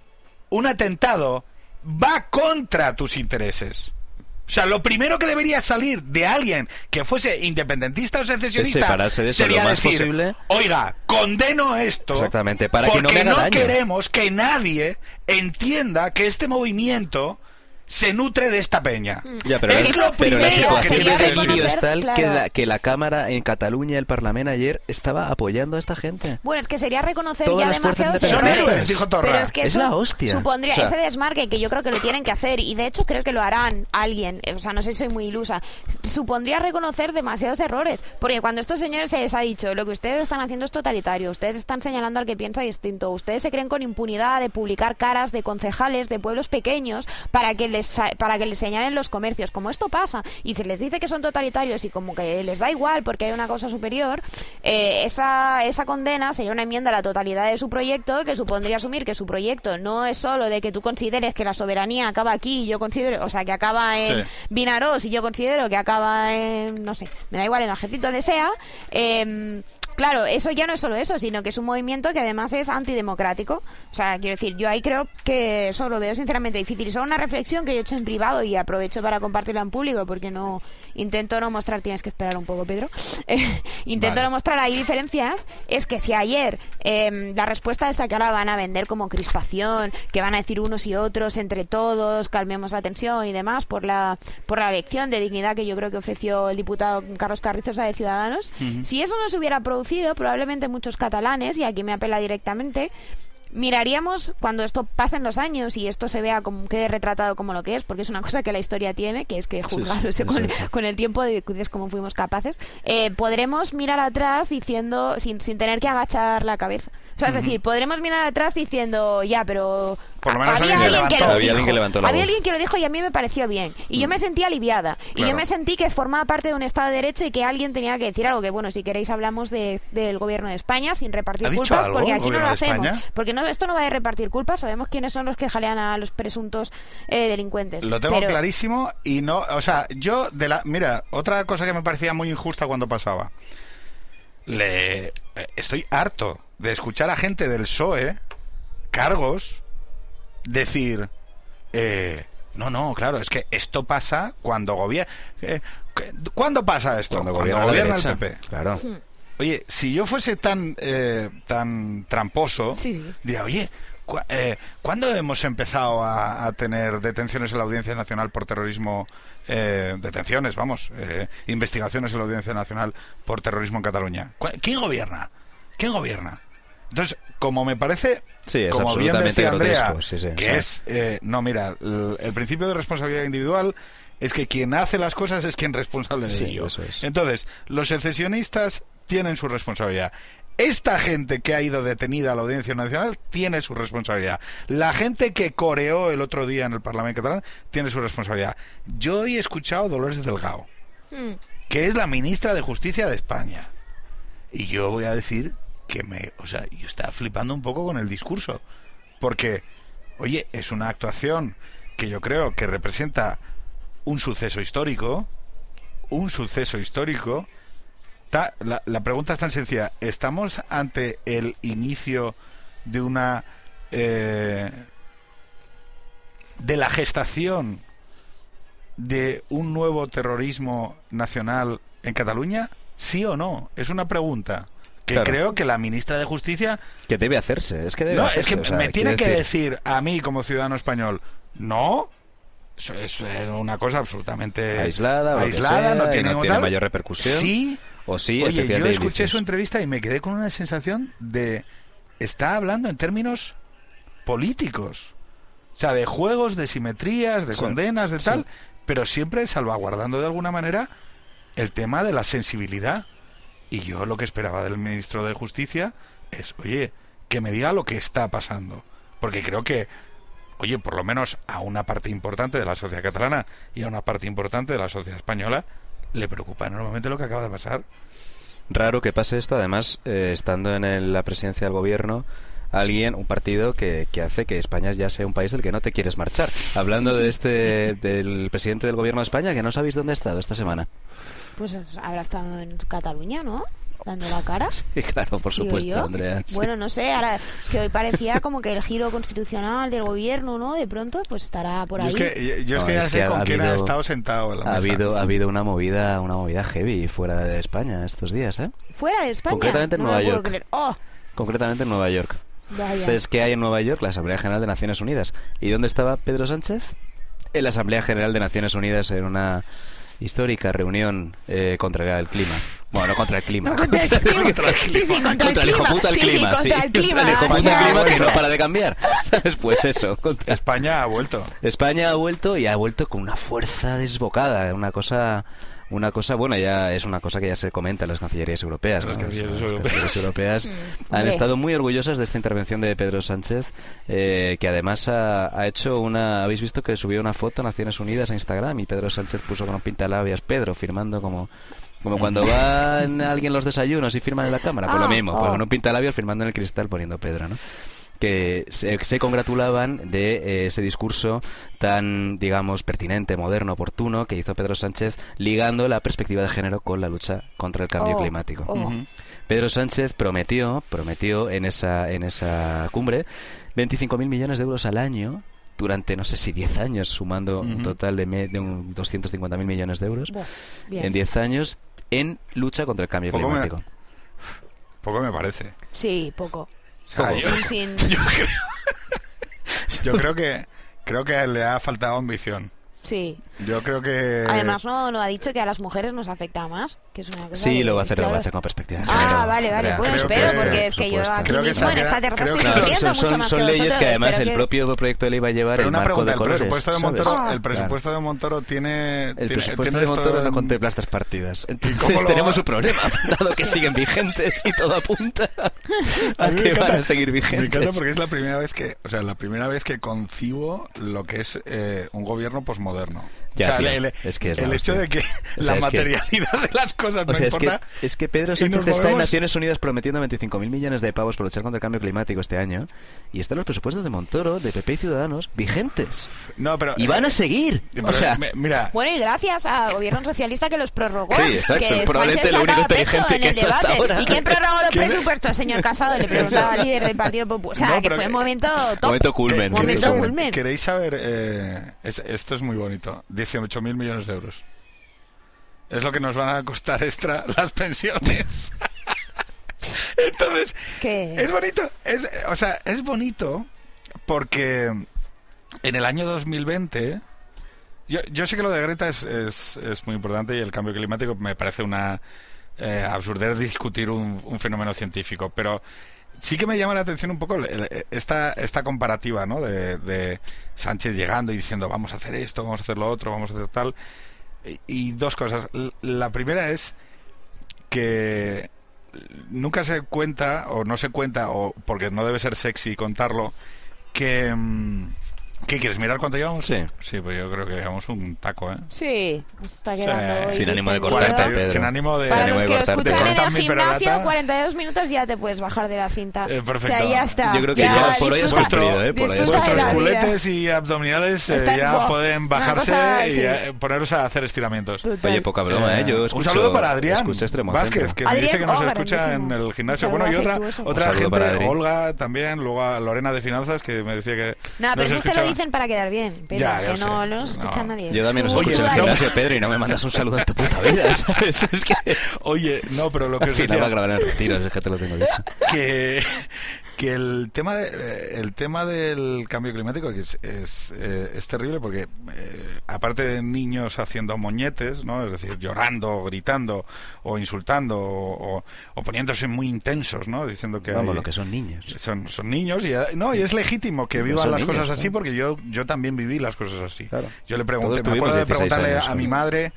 un atentado va contra tus intereses. O sea, lo primero que debería salir de alguien que fuese independentista o secesionista Es separarse de eso sería lo más decir, posible. oiga, condeno esto Exactamente, para que no porque me haga no daño. queremos que nadie entienda que este movimiento se nutre de esta peña. Ya, pero, Es la- lo pero la primero situación que de tiene que delirio reconocer, es tal que, claro. la, que la Cámara en Cataluña, el Parlamento ayer, estaba apoyando a esta gente. Bueno, es que sería reconocer Todas ya las fuerzas demasiados Son independientes. héroes, dijo Torra. Pero es que Es eso la hostia. supondría O sea- ese desmarque que yo creo que lo tienen que hacer y de hecho creo que lo harán alguien, o sea, no sé si soy muy ilusa, supondría reconocer demasiados errores, porque cuando estos señores se les ha dicho, lo que ustedes están haciendo es totalitario, ustedes están señalando al que piensa distinto, ustedes se creen con impunidad de publicar caras de concejales de pueblos pequeños para que les sa- para que les señalen los comercios, como esto pasa y se les dice que son totalitarios y como que les da igual porque hay una cosa superior, eh, esa, esa condena sería una enmienda a la totalidad de su proyecto que supondría asumir que su proyecto no es solo de que tú consideres que la soberanía acaba aquí y yo considero, o sea, que acaba en Sí. Vinarós y yo considero que acaba en, no sé, me da igual, en el ejército donde sea. eh, Claro, eso ya no es solo eso, sino que es un movimiento que además es antidemocrático. O sea, quiero decir, yo ahí creo que eso lo veo sinceramente difícil. Y solo una reflexión que yo he hecho en privado y aprovecho para compartirla en público porque no intento no mostrar, tienes que esperar un poco, Pedro. Eh, intento Vale. no mostrar ahí diferencias. Es que si ayer eh, la respuesta esta que ahora van a vender como crispación, que van a decir unos y otros entre todos, calmemos la tensión y demás por la por la lección de dignidad que yo creo que ofreció el diputado Carlos Carrizosa de Ciudadanos, si eso no se hubiera producido, probablemente muchos catalanes, y aquí me apela directamente, miraríamos cuando esto pasen los años y esto se vea como quede retratado como lo que es, porque es una cosa que la historia tiene, que es que Sí, juzgar sí, con, exacto. con el tiempo de, de cómo fuimos capaces, eh, podremos mirar atrás diciendo sin, sin tener que agachar la cabeza. O sea, es decir, podremos mirar atrás diciendo, ya, pero por lo menos había alguien alguien, que levantó. lo Había dijo. alguien que levantó la Había voz. alguien que lo dijo y a mí me pareció bien. Y yo me sentí aliviada. Y Claro. yo me sentí que formaba parte de un Estado de Derecho y que alguien tenía que decir algo. Que bueno, si queréis hablamos de, del gobierno de España sin repartir ¿Ha dicho culpas, algo porque el aquí no lo gobierno de hacemos. España? Porque no, esto no va de repartir culpas. Sabemos quiénes son los que jalean a los presuntos eh, delincuentes. Lo tengo Pero- clarísimo y no, o sea, yo de la, mira, otra cosa que me parecía muy injusta cuando pasaba. Le eh, estoy harto de escuchar a gente del P S O E, cargos, decir, eh, no, no, claro, es que esto pasa cuando gobierna. Eh, ¿Cuándo pasa esto? Cuando Cuando gobierna, la gobierna el derecha. P P. Claro. Oye, si yo fuese tan eh, tan tramposo, Sí, sí. diría, oye, cu eh, ¿cuándo hemos empezado a, a tener detenciones en la Audiencia Nacional por terrorismo? Eh, detenciones, vamos, eh, investigaciones en la Audiencia Nacional por terrorismo en Cataluña. ¿Cu ¿Quién gobierna? ¿Quién gobierna? Entonces, como me parece, Sí, es como bien absolutamente decía Andrea, grotesco, sí, sí, que sí. es, eh, no, mira, el, el principio de responsabilidad individual es que quien hace las cosas es quien es responsable de Sí, ello. eso es. Entonces, los secesionistas tienen su responsabilidad. Esta gente que ha ido detenida a la Audiencia Nacional tiene su responsabilidad. La gente que coreó el otro día en el Parlamento catalán tiene su responsabilidad. Yo hoy he escuchado a Dolores Delgado, Mm. que es la ministra de Justicia de España. Y yo voy a decir que me, o sea, yo estaba flipando un poco con el discurso, porque, oye, es una actuación que yo creo que representa un suceso histórico, un suceso histórico. Ta, la, la pregunta es tan sencilla: ¿estamos ante el inicio de una eh, de la gestación de un nuevo terrorismo nacional en Cataluña? ¿Sí o no? Es una pregunta que Claro. creo que la ministra de Justicia Que debe hacerse, es que debe no, hacerse. es que o sea, me tiene quiero que decir a mí como ciudadano español, no, eso es eh, una cosa absolutamente Aislada, o lo que aislada, sea, no y tiene, no ningún tiene tal. mayor repercusión. Sí, O sí, oye, yo efectivamente, escuché dices. su entrevista y me quedé con una sensación de está hablando en términos políticos, o sea, de juegos, de simetrías, de Sí, condenas, de sí. tal, pero siempre salvaguardando de alguna manera el tema de la sensibilidad. Y yo lo que esperaba del ministro de Justicia es, oye, que me diga lo que está pasando. Porque creo que, oye, por lo menos a una parte importante de la sociedad catalana y a una parte importante de la sociedad española le preocupa enormemente lo que acaba de pasar. Raro que pase esto, además, eh, estando en el- la presidencia del gobierno, alguien, un partido que, que hace que España ya sea un país del que no te quieres marchar. Hablando de este, del presidente del gobierno de España, que no sabéis dónde ha estado esta semana. Pues es- habrá estado en Cataluña, ¿no? Dando la cara. Y claro, por digo supuesto, yo. Andrea. sí. Bueno, no sé, ahora es que hoy parecía como que el giro constitucional del gobierno, ¿no? De pronto, pues estará por Yo ahí. es que, yo es No, que ya es sé que ha con quién ha habido- estado sentado en la Ha mesa. habido, ha habido una movida, una movida heavy fuera de España estos días, ¿eh? Fuera de España. Concretamente en no me Nueva lo puedo York. creer. ¡Oh! Concretamente en Nueva York. Vaya. ¿Sabes qué hay en Nueva York? La Asamblea General de Naciones Unidas. ¿Y dónde estaba Pedro Sánchez? En la Asamblea General de Naciones Unidas, en una histórica reunión eh, contra el clima. Bueno, no contra el clima. No, contra el clima. Contra el Sí, sí, contra, Contra el el hijo clima. puta el Sí, sí, clima, sí. contra el clima. Contra el hijo puta España, clima que bueno. no para de cambiar. ¿Sabes? Pues eso. contra- España ha vuelto. España ha vuelto y ha vuelto con una fuerza desbocada, una cosa, una cosa, bueno, ya es una cosa que ya se comenta en las cancillerías europeas. Las ¿no? cancillerías Las europeas. cancillerías europeas han Hombre. estado muy orgullosas de esta intervención de Pedro Sánchez, eh, que además ha, ha hecho una, habéis visto que subió una foto a Naciones Unidas a Instagram y Pedro Sánchez puso con un pintalabias Pedro firmando como como cuando van a alguien los desayunos y firman en la cámara, pues Ah, lo mismo, pues oh. con un pintalabios firmando en el cristal poniendo Pedro, ¿no? Que se, se congratulaban de eh, ese discurso tan, digamos, pertinente, moderno, oportuno que hizo Pedro Sánchez ligando la perspectiva de género con la lucha contra el cambio Oh, climático. oh. Ujú. Pedro Sánchez prometió, prometió en esa, en esa cumbre veinticinco mil millones de euros al año durante, no sé si diez años, sumando un Ujú. total de, me- de un doscientos cincuenta mil millones de euros Buah, bien. en diez años en lucha contra el cambio Poco me- climático. Poco me parece. Sí, poco. O sea, ¿Cómo? yo, Sin- yo creo, yo creo que creo que le ha faltado ambición. Sí. Yo creo que... Además, no, no ha dicho que a las mujeres nos afecta más, que es una cosa Sí, que- lo va a hacer, claro. lo va a hacer con perspectiva de Ah, género. vale, vale. Andrea. Bueno, Creo espero, que- porque es que yo supuesto. aquí Creo que mismo en esa- esta terraza creo estoy que- Claro, sufriendo son, mucho son- más son que leyes vosotros, que además espero el que- propio proyecto de ley va a llevar Pero el una marco pregunta, de el colores. presupuesto de ¿sabes? Montoro, Ah, el presupuesto de Montoro tiene... El tiene- presupuesto tiene de esto Montoro no en- contempla estas partidas. cómo Entonces lo tenemos va- un problema, dado que siguen vigentes y todo apunta A a mí me que encanta- van a seguir Me encanta vigentes. porque es la primera vez que, o sea, la primera vez que concibo lo que es eh, un gobierno posmoderno. Ya, o sea, tío, el, es que es el la hecho hostia. de que O sea, la es que- materialidad de las cosas O no sea, es que, importa. es que Pedro y nos Sánchez está en movemos- Naciones Unidas prometiendo veinticinco mil millones de pavos por luchar contra el cambio climático este año y están los presupuestos de Montoro, de P P y Ciudadanos vigentes. No, pero Y van a seguir. pero, O sea, me- mira, Bueno, y gracias al gobierno socialista que los prorrogó. Sí, exacto, Que es probablemente Sánchez lo único sacaba pecho inteligente en que el he hecho hasta debate. ahora. ¿Y quién prorrogó los ¿Quién es? presupuestos, señor Casado? Le preguntaba al líder del Partido Popular. O sea, No, que pero fue que- un momento top. momento culmen. Momento sí, sí. culmen. ¿queréis saber? Eh, es- esto es muy bonito. dieciocho mil millones de euros. Es lo que nos van a costar extra las pensiones. Entonces, ¿Qué? es bonito. Es, o sea, es bonito porque en el año dos mil veinte... Yo, yo sé que lo de Greta es, es, es muy importante y el cambio climático me parece una eh, absurdez discutir un, un fenómeno científico, pero sí que me llama la atención un poco el- el- esta, esta comparativa, ¿no? De, de Sánchez llegando y diciendo vamos a hacer esto, vamos a hacer lo otro, vamos a hacer tal. Y, y dos cosas. L- La primera es que nunca se cuenta, o no se cuenta, o porque no debe ser sexy contarlo, que... mm, ¿qué quieres? ¿Mirar cuánto llevamos? Sí. Sí, pues yo creo que llevamos un taco, ¿eh? Sí, nos está O sea, quedando hoy sin ánimo de distendido. cortarte, Pedro. Sin ánimo de... Para ánimo los de que lo cortarte. escuchan en Cortar el mi gimnasio, perorata. cuarenta y dos minutos ya te puedes bajar de la cinta. Eh, perfecto. O sea, ya está. Yo creo que ya por hoy has disfruta- cumplido, ¿eh? Por hoy has disfruta de Vuestros la vida. culetes y abdominales eh, Están- ya buah, pueden una bajarse cosa, y sí. eh, poneros a hacer estiramientos. Total. Oye, poca broma, ¿eh? Yo un escucho, saludo para Adrián escucho Extremo Vázquez, Centro. que me Adrián, dice que nos oh, escucha en grandísimo. el gimnasio. Un Bueno, y saludo otra afectuoso. otra Un saludo para gente, Adri. Olga también, luego a Lorena de Finanzas, que me decía que... Nada, pero nos eso te lo escuchaba. dicen para quedar bien, pero Ya, ya que lo no sé. no nos escucha No. nadie. Yo también os Tú Oye, escucho en el dale. gimnasio, Pedro, y no me mandas un saludo en tu puta vida, ¿sabes? Es que Oye, no, pero lo que al os final va a decía, grabar en retiros, es que te lo tengo dicho. que, que el tema de, eh, el tema del cambio climático que es, es, eh, es terrible porque eh, aparte de niños haciendo moñetes, ¿no? Es decir, llorando, gritando o insultando o, o- o poniéndose muy intensos, ¿no? Diciendo que Vamos, hay- lo que son niños. son, son niños y, no, y es legítimo que Pero vivan son las niños, cosas así ¿no? porque yo yo también viví las cosas así. Claro. Yo le Todos pregunté, me tuvimos acuerdo de dieciséis preguntarle años, a mi ¿no? madre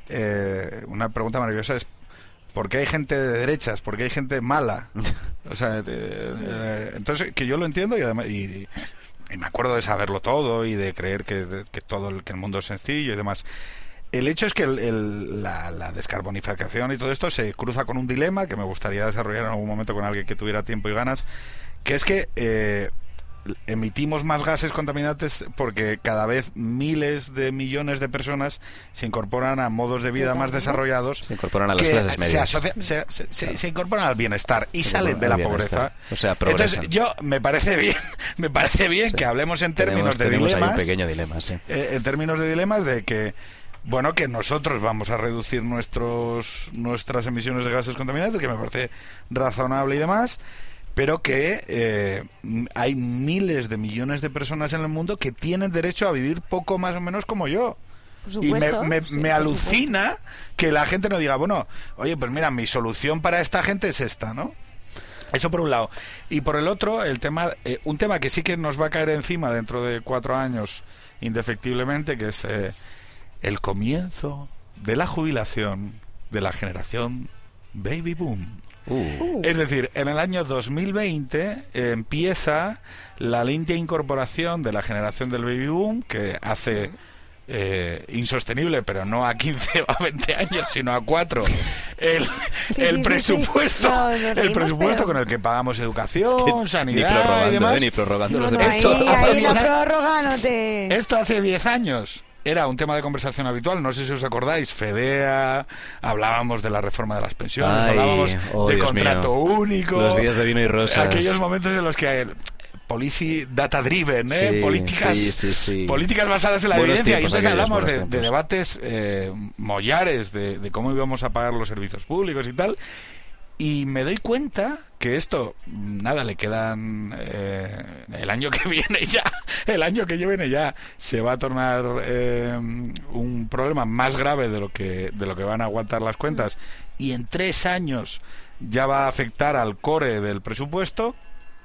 eh, una pregunta maravillosa es ¿por qué hay gente de derechas? ¿Por qué hay gente mala? O sea, eh, eh, entonces que yo lo entiendo y además y, y me acuerdo de saberlo todo y de creer que, de- que todo el, que el mundo es sencillo y demás. El hecho es que el- el- la, la descarbonificación y todo esto se cruza con un dilema que me gustaría desarrollar en algún momento con alguien que tuviera tiempo y ganas, que es que eh, emitimos más gases contaminantes porque cada vez miles de millones de personas se incorporan a modos de vida más Totalmente. desarrollados Se incorporan a las que clases se, medias. asocia- se, se- se- se incorporan al bienestar y Se salen de la incorporan al pobreza. bienestar. O sea, Entonces progresan. yo me parece bien, me parece bien Sí. que hablemos en términos Tenemos, de tenemos ahí dilemas, un pequeño dilema, sí. eh, en términos de dilemas de que bueno, que nosotros vamos a reducir nuestros nuestras emisiones de gases contaminantes, que me parece razonable y demás, pero que eh, m- hay miles de millones de personas en el mundo que tienen derecho a vivir poco más o menos como yo. Por Y me, supuesto, me, sí, me por alucina que la gente no diga, bueno, oye, pues mira, mi solución para esta gente es esta, ¿no? Eso por un lado. Y por el otro, el tema, eh, un tema que sí que nos va a caer encima dentro de cuatro años, indefectiblemente, que es eh, el comienzo de la jubilación de la generación Baby Boom. Uh, Es decir, en el año dos mil veinte eh, empieza la lenta incorporación de la generación del Baby Boom, que hace eh, insostenible, pero no a quince o a veinte años, sino a cuatro, el, Sí, el sí, sí, presupuesto, sí. No, nos el reímos, presupuesto pero- con el que pagamos educación, es que ni sanidad prorrogando, y demás. ¿eh? Ni prorrogando No, los no, demás. ahí, Esto- ahí la Esto- prórroga no te... Esto hace diez años era un tema de conversación habitual, no sé si os acordáis, FEDEA, hablábamos de la reforma de las pensiones, Ay, hablábamos oh, de Dios contrato mío. único, Los días de vino y rosas. aquellos momentos en los que el policy data driven, ¿eh? Sí, políticas, sí, sí, sí. políticas basadas en la Buenos evidencia, y tiempos entonces aquellos, hablamos buenos de, de tiempos. debates eh, mollares de, de cómo íbamos a pagar los servicios públicos y tal. Y me doy cuenta que esto, nada, le quedan eh, el año que viene ya, el año que viene ya se va a tornar eh, un problema más grave de lo que de lo que van a aguantar las cuentas, y en tres años ya va a afectar al core del presupuesto,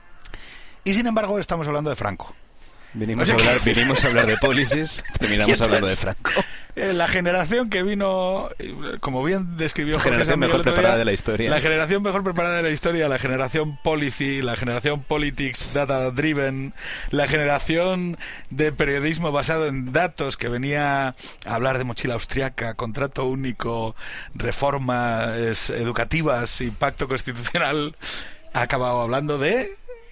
y sin embargo estamos hablando de Franco. Vinimos, O sea a hablar, que- vinimos a hablar de policies, terminamos Y entonces, hablando de Franco. Eh, La generación que vino, eh, como bien describió La Jorge generación San Miguel mejor el otro preparada día, de la historia. La generación mejor preparada de la historia, la generación policy, la generación politics data driven, la generación de periodismo basado en datos que venía a hablar de mochila austriaca, contrato único, reformas educativas y pacto constitucional, ha acabado hablando de...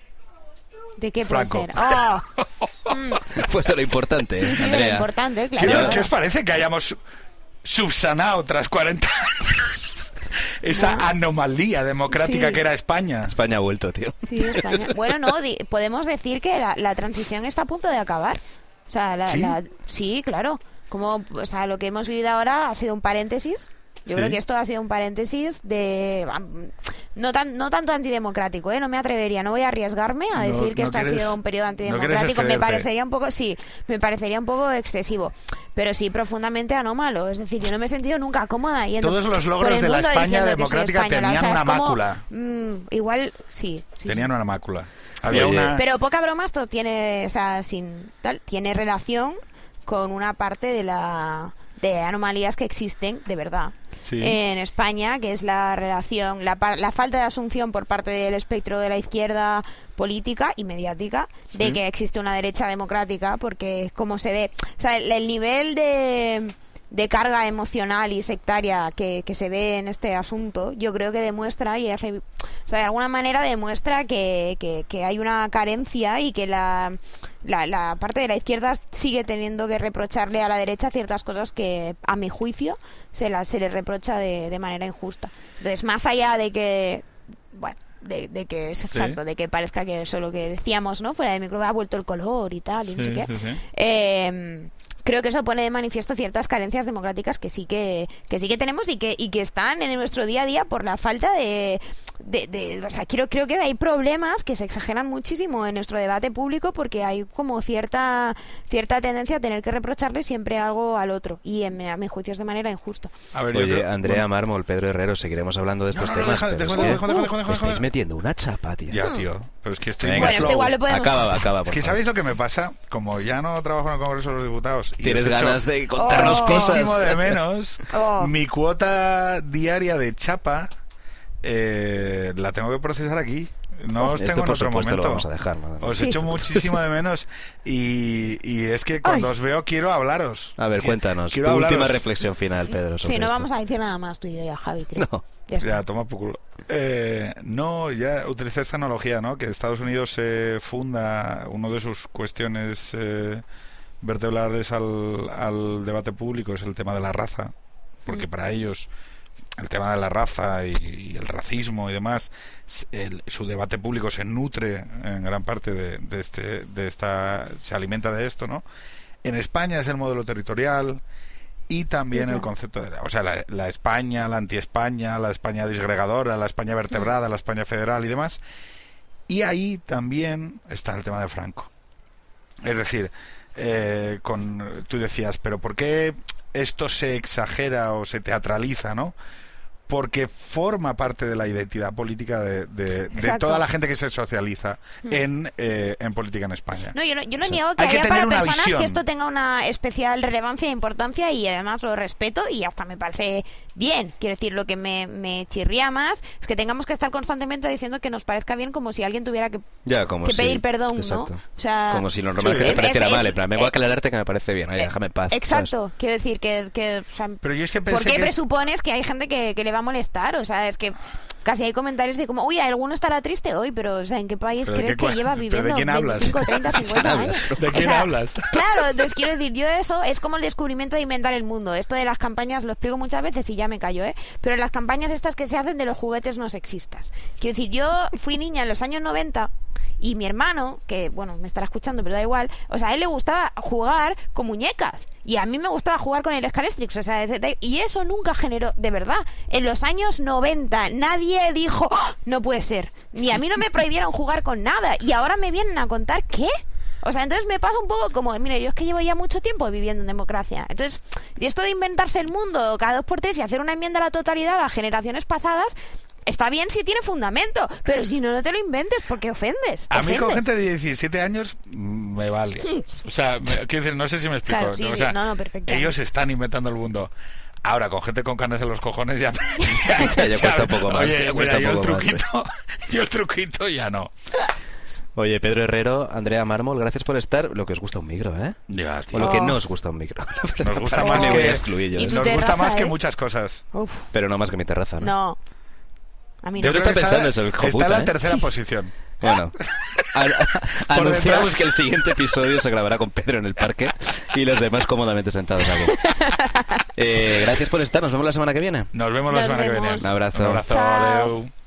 ¿De qué puede Franco. ser? ¡Oh! Mm, Pues de lo importante, sí, ¿eh, sí, de lo Andrea? importante, ¿Qué, claro. ¿Qué claro. os parece que hayamos subsanado tras cuarenta años esa No. anomalía democrática Sí. que era España? España ha vuelto, tío. Sí, España. Bueno, no, di- podemos decir que la, la transición está a punto de acabar. O sea, la, ¿Sí? la- sí, claro. Como, o sea, lo que hemos vivido ahora ha sido un paréntesis. Yo Sí. creo que esto ha sido un paréntesis de am, no tan no tanto antidemocrático, ¿eh? No me atrevería, no voy a arriesgarme a No- decir que no esto ha quieres- sido un periodo no quieres antidemocrático. me excederte. parecería un poco, sí, me parecería un poco excesivo, pero sí profundamente anómalo. Es decir, yo no me he sentido nunca cómoda yendo Todos los por logros el de la mundo España diciendo que soy democrática española. tenían O sea, una es como, mácula. mm, igual, sí, sí, Tenían sí. una mácula. Había Oye, una... Pero poca broma, esto tiene, o sea, sin tal, tiene relación con una parte de la de anomalías que existen de verdad Sí. en España, que es la relación, la, par- la falta de asunción por parte del espectro de la izquierda política y mediática de Sí. que existe una derecha democrática, porque como se ve, o sea, el, el nivel de de carga emocional y sectaria que, que se ve en este asunto, yo creo que demuestra y hace, o sea, de alguna manera demuestra que, que, que hay una carencia y que la, la, la parte de la izquierda sigue teniendo que reprocharle a la derecha ciertas cosas que, a mi juicio, se, la, se le reprocha de, de manera injusta. Entonces, más allá de que, bueno, de, de que es exacto, de que parezca que eso lo que decíamos, ¿no? Fuera de micro ha vuelto el color y tal, y no sé Sí, qué. sí, sí. Eh, creo que eso pone de manifiesto ciertas carencias democráticas que sí que, que sí que tenemos y que, y que están en nuestro día a día por la falta de, de, de- o sea, creo, creo que hay problemas que se exageran muchísimo en nuestro debate público porque hay como cierta cierta tendencia a tener que reprocharle siempre algo al otro y en, a mi juicio es de manera injusta. A ver, yo Oye, creo- Andrea bueno, Mármol, Pedro Herrero, seguiremos hablando de estos No, no, no, temas. deja- pero deja- es que deja- deja- deja- deja- estáis deja- metiendo una chapa, tío. Ya, tío. Pero es que estoy Venga. muy Bueno, esto flow. igual lo podemos Acaba, cortar. acaba, Es por que favor. ¿sabéis lo que me pasa? Como ya no trabajo en el Congreso de los Diputados y Tienes os echo ganas de contarnos Oh. cosas. muchísimo de menos, Oh. mi cuota diaria de chapa eh, la tengo que procesar aquí. No os Esto, tengo en por otro supuesto, momento. lo vamos a dejar, ¿no? Os Sí. echo muchísimo de menos y, y es que cuando Ay. os veo quiero hablaros. A ver, Qui- cuéntanos. Tu quiero hablaros. última reflexión final, Pedro. sobre Sí, no esto. vamos a decir nada más tú y yo ya, Javi. creo. No. Ya está. Ya, toma por culo. Eh, no, ya utilicé esta analogía, ¿no? Que Estados Unidos se funda, uno de sus cuestiones eh, vertebrales al, al debate público es el tema de la raza, porque Mm. para ellos el tema de la raza y, y el racismo y demás, s- el- su debate público se nutre en gran parte de, de este, de esta, se alimenta de esto, ¿no? En España es el modelo territorial y también Sí, el claro. concepto de, o sea, la, la España, la anti-España, la España disgregadora, la España vertebrada, la España federal y demás. Y ahí también está el tema de Franco. Es decir, eh, con, tú decías, pero ¿por qué esto se exagera o se teatraliza, no? Porque forma parte de la identidad política de, de- de Exacto. toda la gente que se socializa Mm. en, eh, en política en España. No, yo no, yo no Sí. niego que Hay que haya tener para una personas visión. que esto tenga una especial relevancia e importancia y además lo respeto y hasta me parece bien. Quiero decir, lo que me, me chirría más es que tengamos que estar constantemente diciendo que nos parezca bien como si alguien tuviera que, Ya, como que si- pedir perdón, exacto. ¿no? O sea, Como si lo normal Sí. que te Es- pareciera es- mal. es- En plan, vengo a eh, aclararte que me parece bien. Oye, eh, déjame en paz. ¿sabes? exacto, quiero decir que, que o sea, Pero yo es que ¿por pensé qué que... presupones que hay gente que, que le va a molestar? O sea, es que casi hay comentarios de como, uy, alguno estará triste hoy, pero o sea, ¿en qué país ¿Pero de crees qué que cua- lleva pero de viviendo quién hablas? veinticinco, treinta, cincuenta años? ¿De O quién sea, hablas? Claro, entonces quiero decir, yo eso es como el descubrimiento de inventar el mundo. Esto de las campañas lo explico muchas veces y ya me callo, ¿eh? Pero las campañas estas que se hacen de los juguetes no sexistas. Quiero decir, yo fui niña en los años noventa Y mi hermano, que bueno, me estará escuchando, pero da igual, o sea, a él le gustaba jugar con muñecas. Y a mí me gustaba jugar con el Scalestrix, o sea, ese- y eso nunca generó, de verdad, en los años noventa nadie dijo, "¡Oh! No puede ser". Ni a mí no me prohibieron jugar con nada. Y ahora me vienen a contar, ¿qué? O sea, entonces me pasa un poco como, mire, yo es que llevo ya mucho tiempo viviendo en democracia. Entonces, y esto de inventarse el mundo cada dos por tres y hacer una enmienda a la totalidad a las generaciones pasadas, está bien si tiene fundamento, pero si no, no te lo inventes porque ofendes. A mí con ofendes. gente de diecisiete años mm, me vale. O sea, me- quiero decir, no sé si me explico. Claro, sí, o sí, sea, no, no, perfectamente. ellos están inventando el mundo. Ahora, con gente con canas en los cojones ya... Ya, ya cuesta un poco más, Oye, ya cuesta mira, un yo el poco más, truquito, yo el truquito ya no. Oye, Pedro Herrero, Andrea Mármol, gracias por estar. Lo que os gusta un micro, ¿eh? Ya, O tío. lo que Oh. no os gusta un micro. La verdad, Nos gusta para más me voy a que... excluir yo, ¿Y ¿eh? tu Nos gusta terraza, más que eh? muchas cosas. Uf, Pero no más que mi terraza, ¿no? no. A mí Yo no. creo que está pensando eso, el hijo Está puta, en la ¿eh? tercera posición. Bueno, a- a- Por anunciamos detrás. que el siguiente episodio se grabará con Pedro en el parque y los demás cómodamente sentados aquí. Eh, gracias por estar, nos vemos la semana que viene. Nos vemos la Nos semana que vemos. viene. Un abrazo. Un abrazo, Chao. adeu.